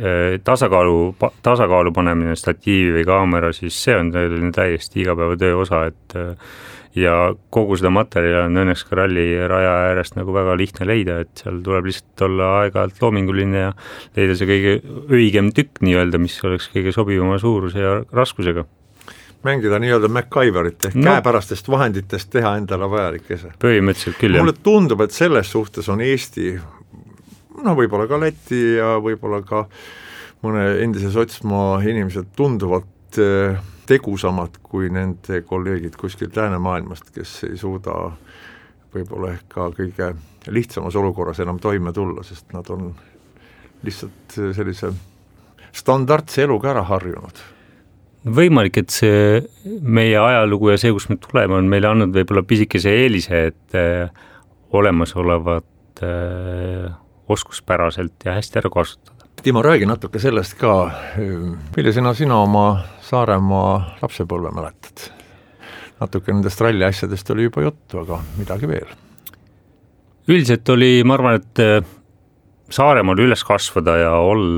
tasakaalu panemine statiivi või kaamera, siis see on täiesti igapäevatöö osa, et ja kogu seda materjali on õnneks ka ralliraja äärest nagu väga lihtne leida, et seal tuleb lihtsalt olla aeg-ajalt loominguline ja leida see kõige õigem tükk nii-öelda, mis oleks kõige sobivama suuruse ja raskusega. Mängida nii-öelda MacGyverit ehk käepärastest vahenditest teha endale vajalik ese. Põhimõtteliselt küll, jah. Mulle tundub, et selles suhtes on Eesti, võib-olla ka Läti ja võib-olla ka mõne endise sotsmaa inimesed tunduvalt tegusamad kui nende kolleegid kuskilt läänemaailmast, kes ei suuda võib-olla ehk ka kõige lihtsamas olukorras enam toime tulla, sest nad on lihtsalt sellise standardse eluga ära harjunud. Võimalik, et see meie ajalugu ja see, kus me tuleme, on meile andnud võib-olla pisikese eelise, et olemasolevat oskuspäraselt ja hästi ära kasutada. Timo, räägi natuke sellest ka, millisena sina oma Saaremaa lapsepõlve mäletad? Natuke nendest ralli asjadest oli juba juttu, aga midagi veel? Üldiselt oli, ma arvan, et Saaremaal üles kasvada ja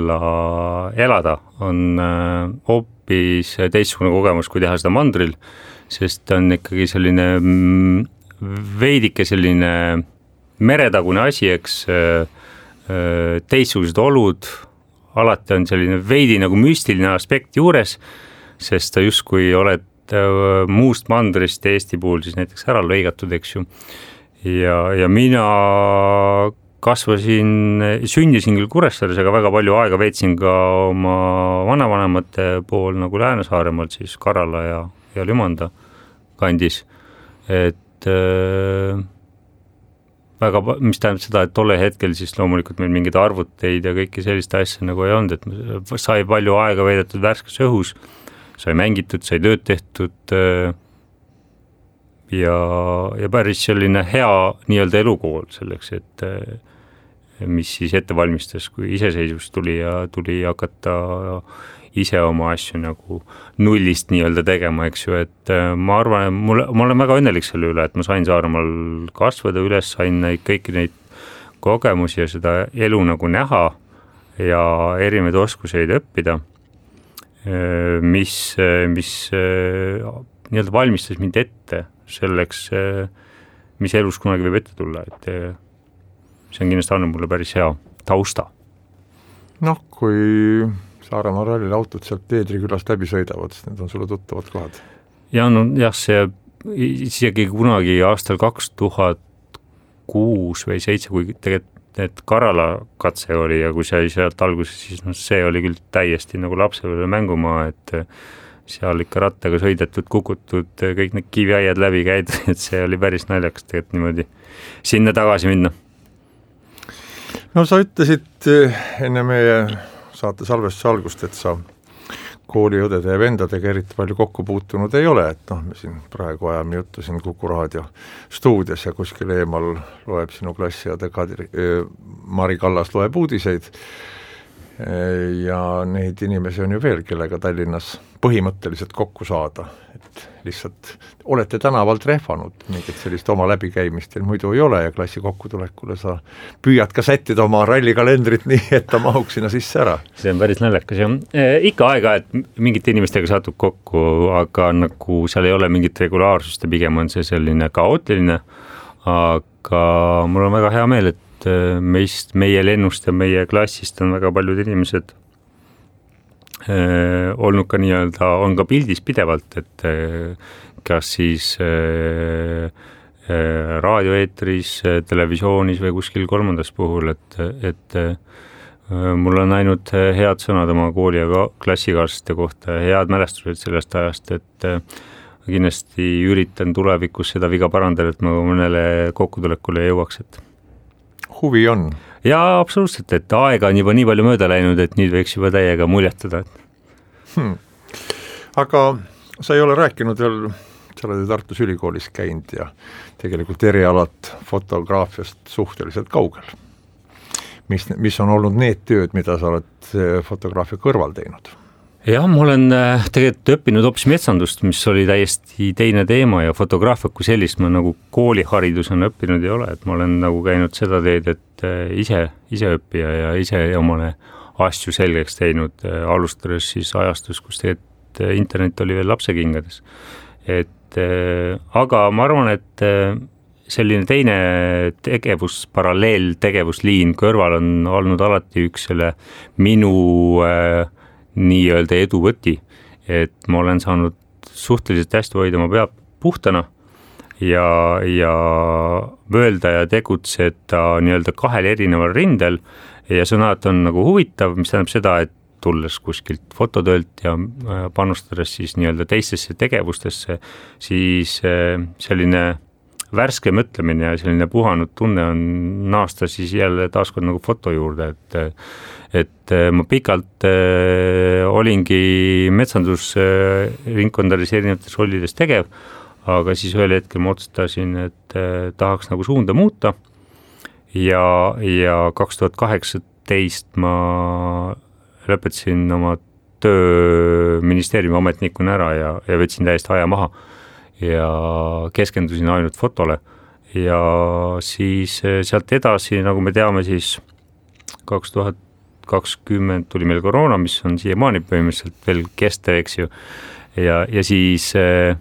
elada on hoopis teistsugune kogemus, kui teha seda mandril, sest on ikkagi selline veidike selline meretagune asi, eks teistsugused olud, alati on selline veidi nagu müstiline aspekt juures, sest ta justkui oled muust mandrist Eesti puhul siis näiteks ära lõigatud, eks ju. Ja mina sündisin küll Kuressaares, aga väga palju aega veetsin ka oma vanavanemate pool nagu Lääne-Saaremaalt, siis Karala ja Lümanda kandis. Et mis tähendab seda, et tolle hetkel siis loomulikult meil mingid arvuteid ja kõiki sellist asja nagu ei olnud, et sai palju aega veedetud värskes õhus, sai mängitud, sai tööd tehtud ja päris selline hea nii-öelda elukool selleks, et mis siis ette valmistas, kui iseseisvus tuli hakata ise oma asju nagu nullist nii-öelda tegema, eks ju, et ma arvan, ma olen väga õnnelik selle üle, et ma sain Saaremaal kasvada üles, sain kõiki neid kogemusi ja seda elu nagu näha ja erinevaid oskuseid õppida, mis nii-öelda valmistas mind ette selleks, mis elus kunagi võib ette tulla, et see on kindlasti andnud mulle päris hea tausta. Kui Saaremaa rallil autod sealt Teedri külast läbi sõidavad, siis need on sulle tuttavad kohad. Ja see isegi kunagi aastal 2006 või 2007, kui tegelikult Karala katse oli ja kui see sealt alguses, siis see oli küll täiesti nagu lapsepõlve mängumaa, et seal ikka rattaga sõidetud, kukutud, kõik need kiviaiad läbi käid, et see oli päris naljakas tegelikult niimoodi sinna tagasi minna. Sa ütlesid enne meie saate salvestuse algust, et sa kooliõdede ja vendadega eriti palju kokku puutunud ei ole, et me siin praegu ajame juttu siin Kuku Raadio stuudios ja kuskil eemal loeb sinu klassiõde Mari Kallas loeb uudiseid ja neid inimesi on ju veel, kellega Tallinnas põhimõtteliselt kokku saada, et lihtsalt olete tänavalt rehvanud, mingit sellist oma läbikäimist teil muidu ei ole ja klassi kokkutulekule sa püüad ka sättida oma rallikalendrit nii, et ta mahuks sinna sisse ära. See on päris naljakas ja ikka aega, et mingite inimestega satub kokku, aga nagu seal ei ole mingit regulaarsust ja pigem on see selline kaootiline, aga mul on väga hea meel, et meie lennust ja meie klassist on väga paljud inimesed olnud ka nii-öelda, on ka pildis pidevalt, et kas siis raadioeetris, televisioonis või kuskil kolmandas puhul, et mul on ainult head sõnad oma kooli ja klassikaaslaste kohta, head mälestused sellest ajast, et kindlasti üritan tulevikus seda viga parandada, et ma mõnele kokkutulekule jõuaks, et huvi on? Jaa, absoluutselt, et aega on juba nii palju mööda läinud, et nüüd võiks juba täiega muljetada. Aga sa ei ole rääkinud veel, sa oled Tartus ülikoolis käinud ja tegelikult erialat fotograafiast suhteliselt kaugel. Mis on olnud need tööd, mida sa oled fotograafia kõrval teinud? Jah, ma olen tegelikult õppinud hoopis metsandust, mis oli täiesti teine teema ja fotograafia kui sellist ma nagu kooliharidusena õppinud ei ole, et ma olen nagu käinud seda teed, et ise õppija ja ise omale asju selgeks teinud, alustades siis ajastus, kus tegelikult internet oli veel lapsekingades. Aga ma arvan, et selline teine tegevus, paralleeltegevusliin kõrval on olnud alati üks selle minu nii-öelda eduvõti, et ma olen saanud suhteliselt hästi hoida oma pea puhtana ja mõelda ja tegutseda nii-öelda kahel erineval rindel ja see on nagu huvitav, mis tähendab seda, et tulles kuskilt fototöölt ja panustades siis nii-öelda teistesse tegevustesse, siis selline värske mõtlemine ja selline puhanud tunne on naasta siis jälle taaskord nagu foto juurde, et ma pikalt olingi metsandusringkondades erinevates rollides tegev, aga siis ühel hetkel ma otsustasin, et tahaks nagu suunda muuta ja 2018 ma lõpetasin oma töö ministeeriumi ametnikuna ära ja võtsin täiesti aja maha ja keskendusin ainult fotole ja siis sealt edasi, nagu me teame, siis 2020 tuli meil koroona, mis on siiamaani põhimõtteliselt veel kestev, eks ju, ja siis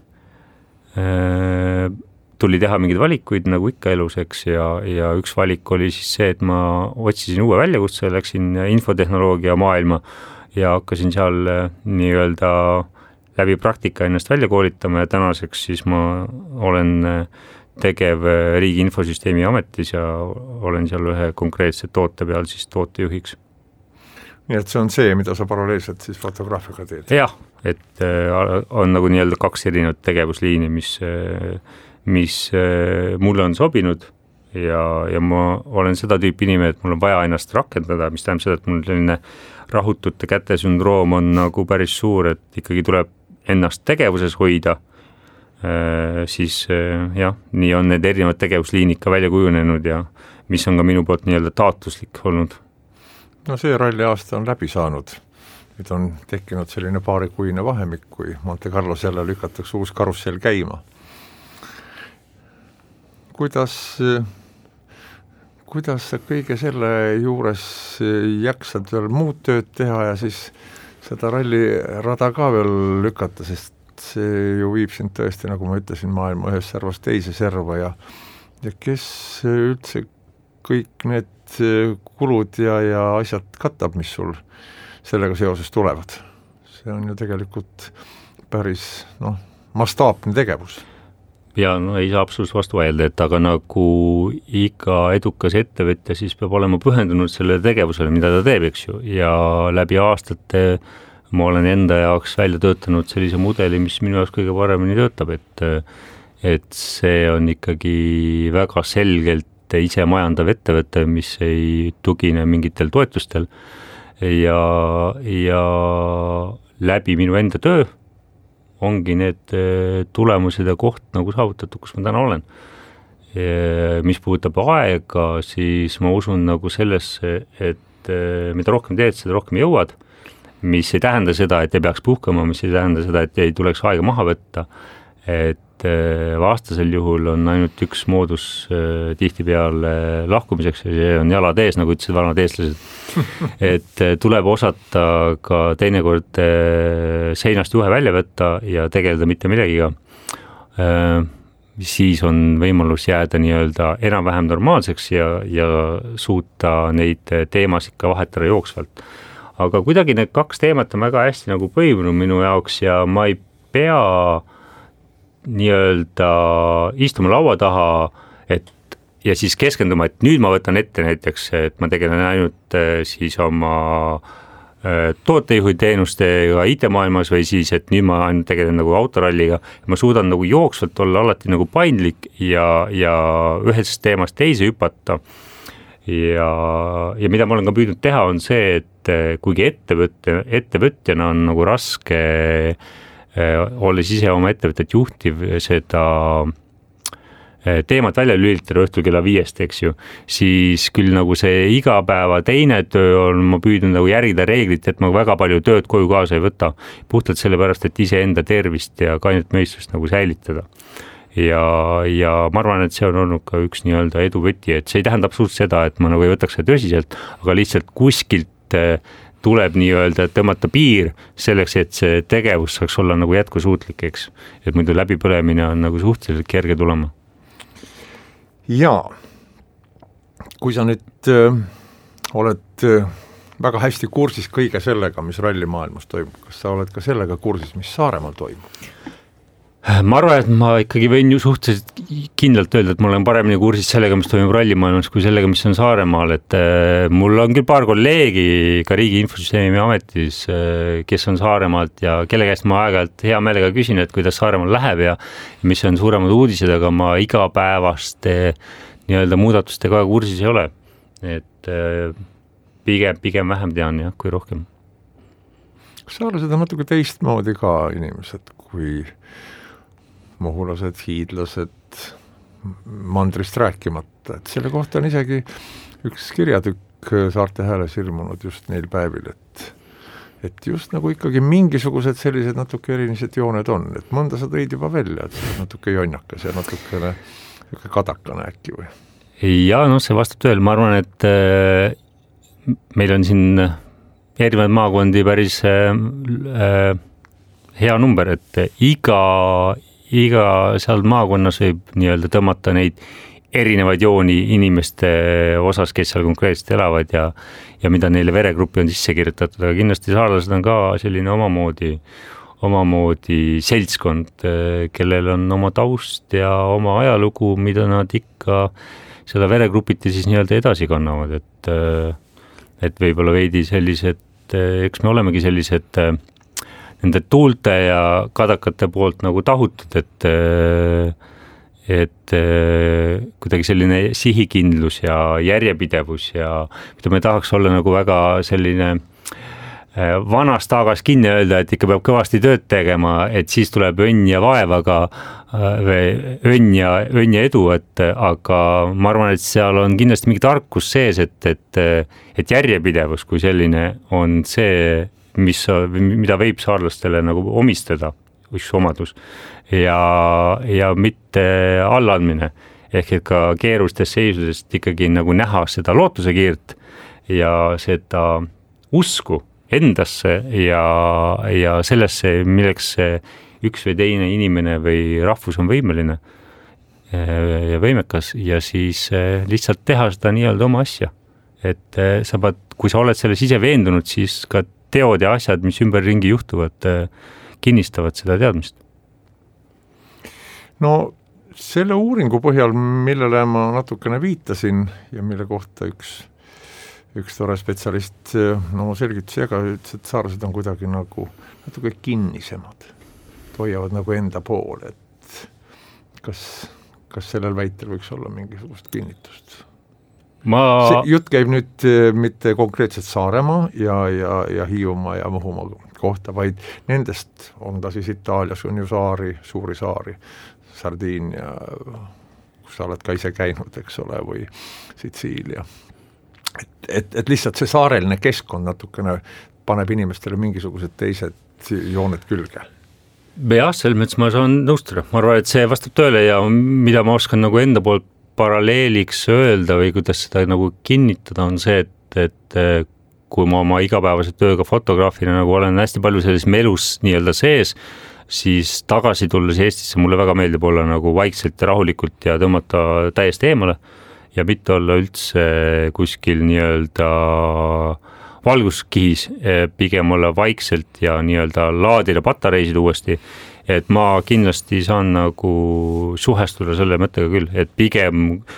tuli teha mingeid valikuid nagu ikka elus, eks, ja üks valik oli siis see, et ma otsisin uue väljakutse, läksin infotehnoloogia maailma ja hakkasin seal nii-öelda läbi praktika ennast välja koolitama ja tänaseks siis ma olen tegev Riigi Infosüsteemi ametis ja olen seal ühe konkreetse toote peal siis tootejuhiks. Nii et see on see, mida sa paralleelselt siis fotograafiaga teed? Jah, et on nagu nii-öelda kaks erinevat tegevusliini, mis mulle on sobinud ja ma olen seda tüüpi inimene, et mul on vaja ennast rakendada, mis tähendab seda, et mul selline rahutute käte sündroom on nagu päris suur, et ikkagi tuleb ennast tegevuses hoida, siis jah, nii on need erinevad tegevusliinid ka välja kujunenud ja mis on ka minu poolt nii-öelda taotluslik olnud. No see ralli aasta on läbi saanud. Nüüd on tekkinud selline paarikuine vahemik, kui Monte Carlos jälle lükatakse uus karussell käima. Kuidas sa kõige selle juures jaksad veel muud tööd teha ja siis seda rallirada ka veel lükata, sest see ju viib sind tõesti, nagu ma ütlesin, maailma ühest servast teise serva ja kes üldse kõik need kulud ja asjad katab, mis sul sellega seoses tulevad. See on ju tegelikult päris mastaapne tegevus. Ja ei saa absoluutselt vastu vaielda, et aga nagu iga edukas ettevõtja siis peab olema pühendunud selle tegevusele, mida ta teeb, eks ju, ja läbi aastate ma olen enda jaoks välja töötanud sellise mudeli, mis minu jaoks kõige paremini töötab, et see on ikkagi väga selgelt ise majandav ettevõte, mis ei tugine mingitel toetustel ja läbi minu enda töö ongi need tulemused ja koht nagu saavutatud, kus ma täna olen. Mis puudutab aega, siis ma usun nagu sellesse, et mida rohkem teed, seda rohkem jõuad, mis ei tähenda seda, et ei peaks puhkama, mis ei tähenda seda, et ei tuleks aega maha võtta, et vastasel juhul on ainult üks moodus tihtipeale lahkumiseks ja see on jalad ees, nagu ütlesid vanad eestlased. Et tuleb osata ka teinekord seinast juhe välja võtta ja tegeleda mitte millegiga. Siis on võimalus jääda nii-öelda enam-vähem normaalseks ja suuta neid teemasid ka vahetada jooksvalt. Aga kuidagi need kaks teemat on väga hästi nagu põimunud minu jaoks ja ma ei pea nii-öelda istuma laua taha, et ja siis keskenduma, et nüüd ma võtan ette näiteks, et ma tegelen ainult siis oma tootejuhi teenustega IT-maailmas või siis, et nüüd ma ainult tegelen nagu autoralliga, ma suudan nagu jooksvalt olla alati nagu paindlik ja ühest teemast teise hüpata. Ja mida ma olen ka püüdnud teha, on see, et kuigi ettevõtjana on nagu raske olles ise oma ettevõtet juhtiv seda teemat välja lülitada õhtul kella 5, eks ju, siis küll nagu see igapäeva teine töö on, ma püüdnud nagu järgida reeglit, et ma väga palju tööd koju kaasa ei võta, puhtalt sellepärast, et iseenda tervist ja kainet mõistust nagu säilitada. Ja ma arvan, et see on olnud ka üks nii-öelda eduvõti, et see ei tähenda absoluutselt seda, et ma nagu ei võtaks seda tõsiselt, aga lihtsalt kuskilt tuleb nii-öelda tõmmata piir selleks, et see tegevus saaks olla nagu jätkusuutlik, eks. Et muidu läbipõlemine on nagu suhteliselt kerge tulema. Jaa, kui sa nüüd oled väga hästi kursis kõige sellega, mis rallimaailmas toimub, kas sa oled ka sellega kursis, mis Saaremaal toimub? Ma arvan, et ma ikkagi võin ju suhteliselt kindlalt öelda, et ma olen paremini kursis sellega, mis toimub rallimaailmas kui sellega, mis on Saaremaal, et mul on küll paar kolleegi ka Riigi Infosüsteemi ametis, kes on Saaremaalt ja kelle käest ma aeg-ajalt hea meelega küsin, et kuidas Saaremaal läheb ja mis on suuremad uudised, aga ma igapäevaste nii-öelda muudatustega kursis ei ole. Et pigem vähem tean jah, kui rohkem. Kas saarlased on natuke teistmoodi ka inimesed, kui muhulased, hiidlased, mandrist rääkimata, et selle kohta on isegi üks kirjatükk Saarte Hääles ilmunud just neil päevil, et just nagu ikkagi mingisugused sellised natuke erilised jooned on, et mõnda sa tõid juba välja, et see on natuke jonnakas ja natukene kadakane äkki või? Ja no see vastab tõel, ma arvan, et meil on siin erinevad maakondi päris hea number, et iga seal maakonnas võib nii-öelda tõmmata neid erinevaid jooni inimeste osas, kes seal konkreetselt elavad ja mida neile veregruppi on sisse kirjutatud, aga kindlasti saarlased on ka selline omamoodi seltskond, kellel on oma taust ja oma ajalugu, mida nad ikka seda veregrupiti siis nii-öelda edasi kannavad, et võib-olla veidi sellised, eks me olemegi sellised nende tuulte ja kadakate poolt nagu tahutud, et kuidagi selline sihikindlus ja järjepidevus ja mida me tahaks olla nagu väga selline vanast taagas kinni öelda, et ikka peab kõvasti tööd tegema, et siis tuleb õnn ja vaevaga või õnn ja edu, aga ma arvan, et seal on kindlasti mingi tarkus sees, et järjepidevus kui selline on see, mida võib saarlastele nagu omistada, üks omadus ja mitte allaandmine, ehk et ka keerulistest seisudest ikkagi nagu näha seda lootuse kiirt ja seda usku endasse ja sellesse, milleks üks või teine inimene või rahvus on võimeline ja võimekas ja siis lihtsalt teha seda nii-öelda oma asja, et sa pead, kui sa oled selles ise veendunud, siis ka teod ja asjad, mis ümberringi juhtuvad, kinnistavad seda teadmist. No selle uuringu põhjal, millele ma natukene viitasin ja mille kohta üks tore spetsialist selgitus ütles, et saarlased on kuidagi nagu natuke kinnisemad, hoiavad nagu enda poole, et kas sellel väitel võiks olla mingisugust kinnitust? Jutt käib nüüd mitte konkreetselt Saaremaa ja Hiiumaa ja Muhumaa kohta, vaid nendest on ta siis Itaalias on ju saari, suuri saari, Sardiinia, kus sa oled ka ise käinud, eks ole, või Sitsiilia. Et lihtsalt see saareline keskkond natukene paneb inimestele mingisugused teised jooned külge. Jah, selles mõttes ma saan nõustada. Ma arvan, et see vastab tõele ja mida ma oskan nagu enda poolt paralleeliks öelda või kuidas seda nagu kinnitada on see, et kui ma oma igapäevase tööga fotograafina nagu olen hästi palju selles melus nii-öelda sees, siis tagasi tulles Eestisse mulle väga meeldib olla nagu vaikselt ja rahulikult ja tõmmata täiesti eemale ja mitte olla üldse kuskil nii-öelda valguskihis, pigem olla vaikselt ja nii-öelda laadida patareisid uuesti, et ma kindlasti saan nagu suhestuda selle mõttega küll, et pigem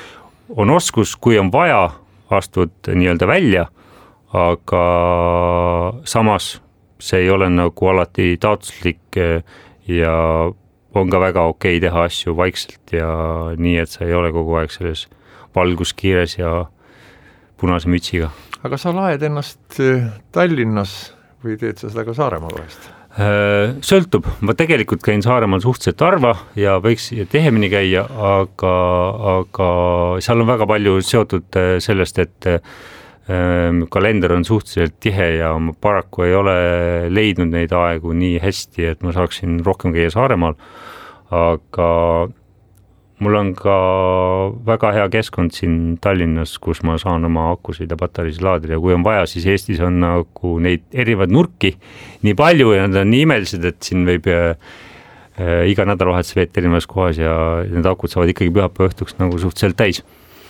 on oskus, kui on vaja, astud nii-öelda välja, aga samas see ei ole nagu alati taotluslik ja on ka väga okei teha asju vaikselt ja nii, et sa ei ole kogu aeg selles valguskiires ja punase mütsiga. Aga sa laed ennast Tallinnas või teed sa seda ka Saaremaal vahest? Sõltub, ma tegelikult käin Saaremaal suhteliselt harva ja võiks tihemini käia, aga seal on väga palju seotud sellest, et kalender on suhteliselt tihe ja ma paraku ei ole leidnud neid aegu nii hästi, et ma saaksin rohkem käia Saaremaal, aga mul on ka väga hea keskkond siin Tallinnas, kus ma saan oma akusid ja patareisid laadida ja kui on vaja, siis Eestis on nagu neid erinevaid nurki nii palju ja nad on nii imelised, et siin võib iga nädalavahetus veeta erinevas kohas ja need akud saavad ikkagi pühapäeva õhtuks nagu suhteliselt täis.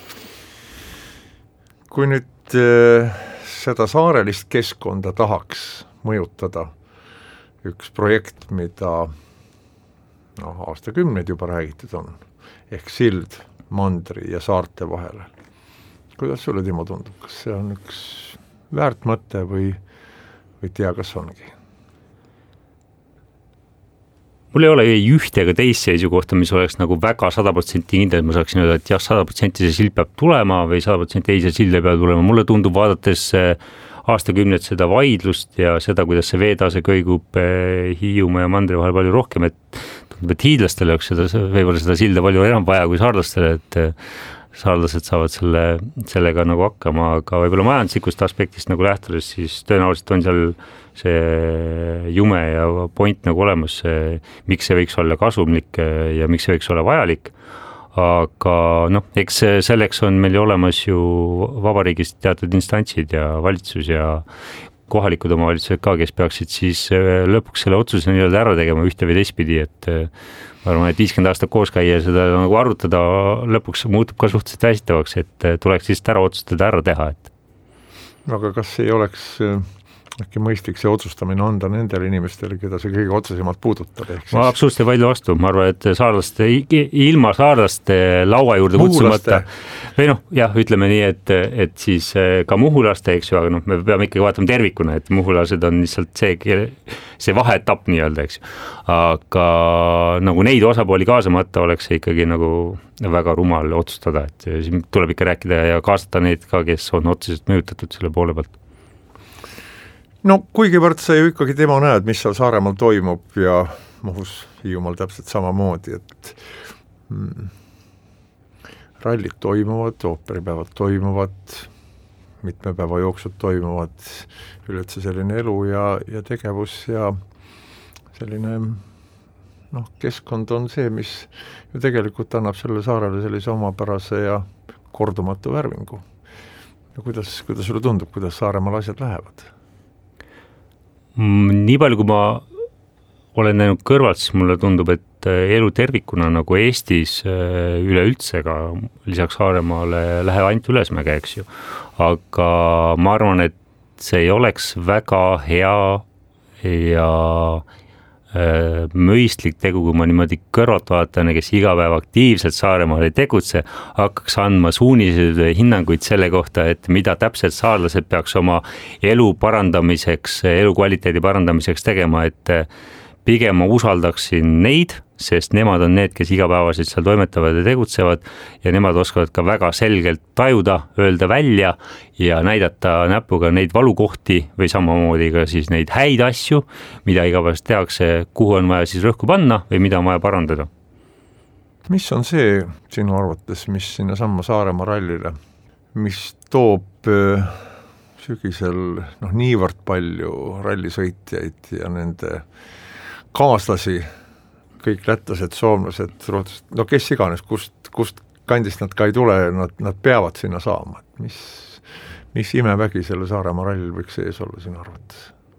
Kui nüüd seda saarelist keskkonda tahaks mõjutada üks projekt, mida aastakümneid juba räägitud on, ehk sild mandri ja saarte vahele. Kuidas sulle, Timo, tundub? Kas see on üks väärt mõte või tea, kas ongi? Mul ei ole ühte ega teist seisukohta, mis oleks nagu väga 100% kindel, et ma saaksin öelda, et jah, 100% see sild peab tulema või 100% ei see sild ei peab tulema. Mulle tundub vaadates aastakümned seda vaidlust ja seda, kuidas see veetase kõigub Hiiumaa ja mandri vahel palju rohkem, et hiidlastele oleks võib-olla seda silda palju enam vaja kui saarlastele, et saarlased saavad sellega nagu hakkama, aga võib-olla majanduslikust aspektist nagu lähtudes, siis tõenäoliselt on seal see jume ja point nagu olemas, miks see võiks olla kasumlik ja miks see võiks olla vajalik. Aga eks selleks on meil olemas ju vabariigist teatud instantsid ja valitsus ja kohalikud omavalitsused ka, kes peaksid siis lõpuks selle otsuse nii-öelda ära tegema ühte või teistpidi, et ma arvan, et 50 aastat koos käia ja seda nagu arutada lõpuks muutub ka suhteliselt väsitavaks, et tuleks lihtsalt ära otsustada, ära teha. Aga kas ei oleks äkki mõistlik see otsustamine anda nendele inimestele, keda see kõige otsesemalt puudutab? Ma absoluutselt vaidle vastu, ma arvan, et saarlaste, ilma saarlaste laua juurde kutsumata või jah, ütleme nii, et siis ka muhulaste, eks ju, aga me peame ikkagi vaatama tervikuna, et muhulased on lihtsalt see vaheetapp nii-öelda, eks ju. Aga nagu neid osapooli kaasamata oleks see ikkagi nagu väga rumal otsustada, et siin tuleb ikka rääkida ja kaasata neid ka, kes on otseselt mõjutatud selle poole pealt. No kuigivõrd sa ju ikkagi Timo näed, mis seal Saaremaal toimub ja Muhus Hiiumaal täpselt samamoodi, et rallid toimuvad, ooperipäevad toimuvad, mitme päeva jooksud toimuvad, üleüldse selline elu ja tegevus ja selline keskkond on see, mis ju tegelikult annab selle saarele sellise omapärase ja kordumatu värvingu. Ja kuidas sulle tundub, kuidas Saaremaal asjad lähevad? Nii palju, kui ma olen näinud kõrvalt, siis mulle tundub, et elu tervikuna nagu Eestis üleüldse ka lisaks Saaremaale läheb ainult ülesmäge, eks ju. Aga ma arvan, et see ei oleks väga hea ja mõistlik tegu, kui ma niimoodi kõrvaltvaatajana, kes iga päev aktiivselt Saaremaal ei tegutse, hakkaks andma suuniseid hinnanguid selle kohta, et mida täpselt saarlased peaks oma elu parandamiseks, elukvaliteedi parandamiseks tegema, et pigem ma usaldaksin neid, sest nemad on need, kes igapäevaselt seal toimetavad ja tegutsevad ja nemad oskavad ka väga selgelt tajuda, öelda välja ja näidata näpuga neid valukohti või samamoodi ka siis neid häid asju, mida igapäevaselt tehakse, kuhu on vaja siis rõhku panna või mida on vaja parandada. Mis on see sinu arvates, mis sinna samma Saaremaa rallile, mis toob sügisel niivõrd palju rallisõitjaid ja nende kaaslasi, kõik lätlased, soomlased, rootslased, kes iganes, kust kandist nad ka ei tule, nad peavad sinna saama. Mis imevägi selle Saaremaa rallil võiks ees olla sinu arvates?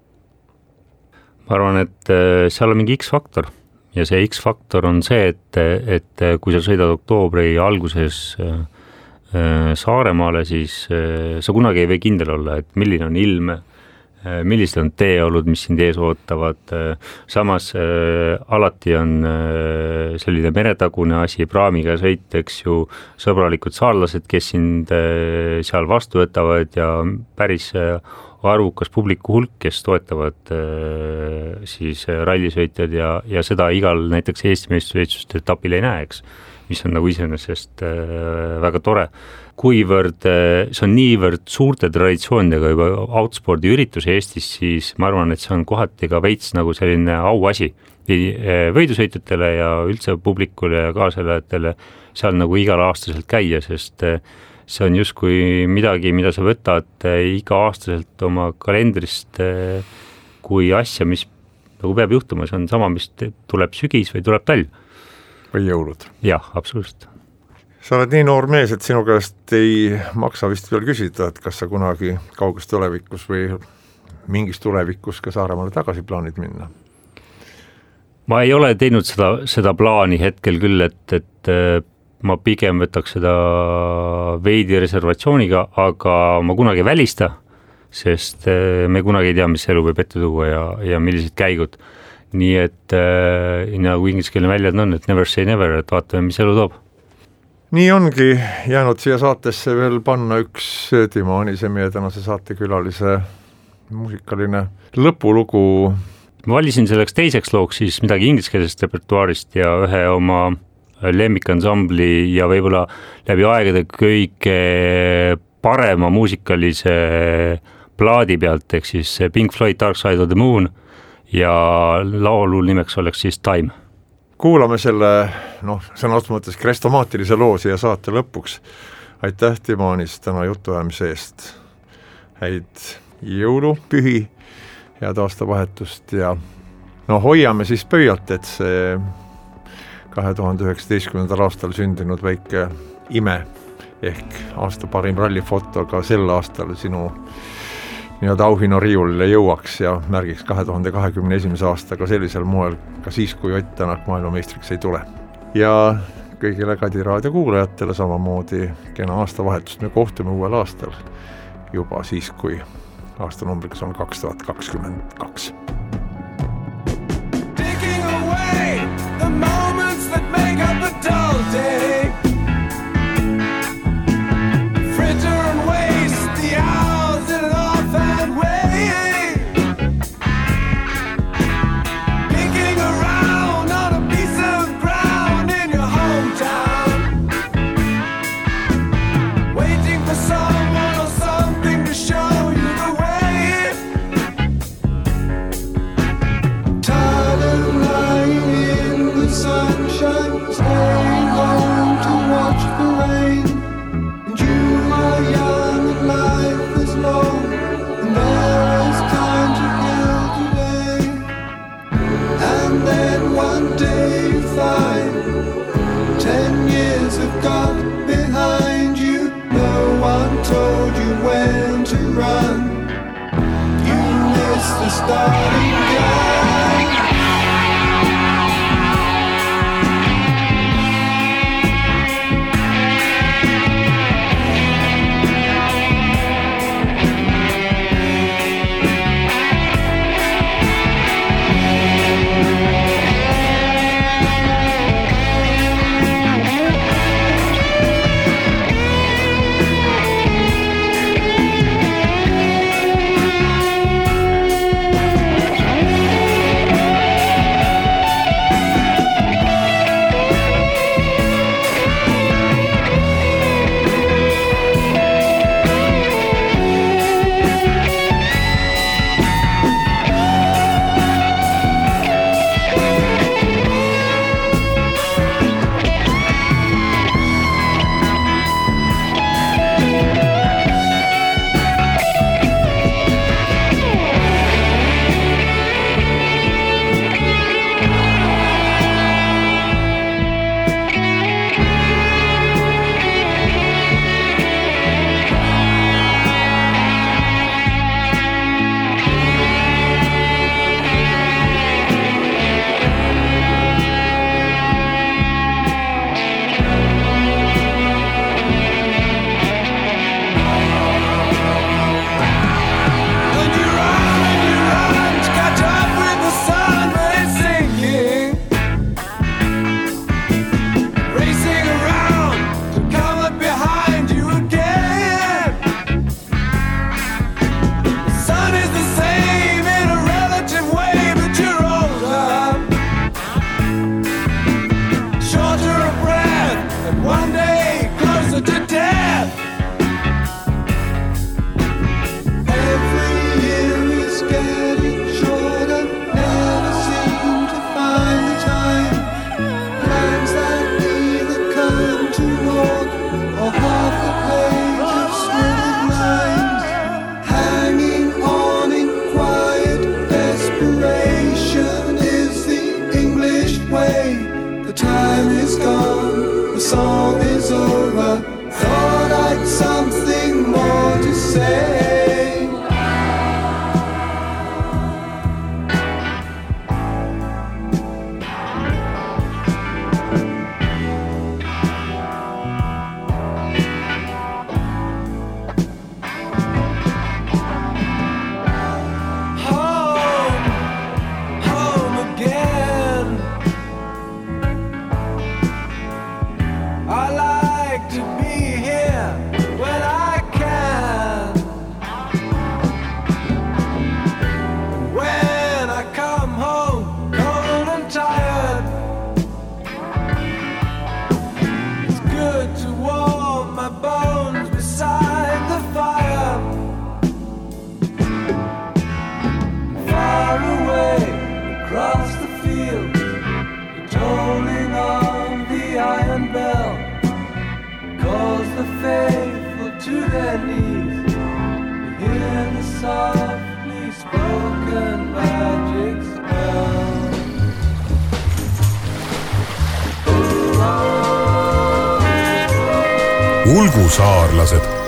Ma arvan, et seal on mingi X-faktor ja see X-faktor on see, et kui sa sõidad oktoobri alguses Saaremaale, siis sa kunagi ei või kindel olla, et milline on ilm, millised on teeolud, mis sind ees ootavad, samas alati on selline meretagune asi, praamiga sõit, eks ju, sõbralikud saarlased, kes sind seal vastu võtavad ja päris arvukas publiku hulk, kes toetavad siis rallisõitjad ja seda igal näiteks Eesti meistrivõistluste etapil ei näe, eks, mis on nagu iseenesest väga tore. Kuivõrd see on niivõrd suurte traditsioonidega juba autospordi üritus Eestis, siis ma arvan, et see on kohati ka veits nagu selline auasi võidusõitjatele ja üldse publikule ja kaasalejatele seal nagu igal aastaselt käia, sest see on justkui midagi, mida sa võtad iga aastaselt oma kalendrist kui asja, mis nagu peab juhtuma, see on sama, mis tuleb sügis või tuleb talv. Või jõulud. Jah, absoluutselt. Sa oled nii noor mees, et sinu käest ei maksa vist veel küsida, et kas sa kunagi kauges tulevikus või mingis tulevikus ka Saaremaale tagasi plaanid minna? Ma ei ole teinud seda plaani hetkel küll, et ma pigem võtaks seda veidi reservatsiooniga, aga ma kunagi ei välista, sest me kunagi ei tea, mis elu võib ette tuua ja millised käigud. Nii et nagu ingliskeelne väljend on, et never say never, et vaatame, mis elu toob. Nii ongi jäänud siia saatesse veel panna üks Timo Anise, meie tänase saatekülalise muusikaline lõpulugu. Ma valisin selleks teiseks looks siis midagi ingliskeelsest repertuaarist ja ühe oma lemmikansambli ja võib-olla läbi aegade kõige parema muusikalise plaadi pealt, ehk siis Pink Floyd Dark Side of the Moon ja laulu nimeks oleks siis Time. Kuulame selle, sõna otseses mõttes krestomaatilise loo siia saate lõpuks. Aitäh, Timo Anis, täna jutuajamise eest. Häid jõulupühi, head aastavahetust ja hoiame siis pöialt, et see 2019. aastal sündinud väike ime ehk aasta parim rallifoto ka sel aastal sinu auhinna riiulile jõuaks ja märgiks 2021. aastaga sellisel moel ka siis, kui Ott Tänak maailmameistriks ei tule. Ja kõigile Kadi raadio kuulajatele samamoodi kena aastavahetust. Me kohtume uuel aastal juba siis, kui aastanumbriks on 2022. Taking away the moments that make up a dull day. Starting Song is over. Thought I'd something more to say. Home again. I like to be here when I can. When I come home cold and tired, it's good to warm my bones beside the fire. Far away across the fields, the tolling of the iron bell calls the faithful to their knees. You hear the softly spoken magic spell. Ulgusaarlased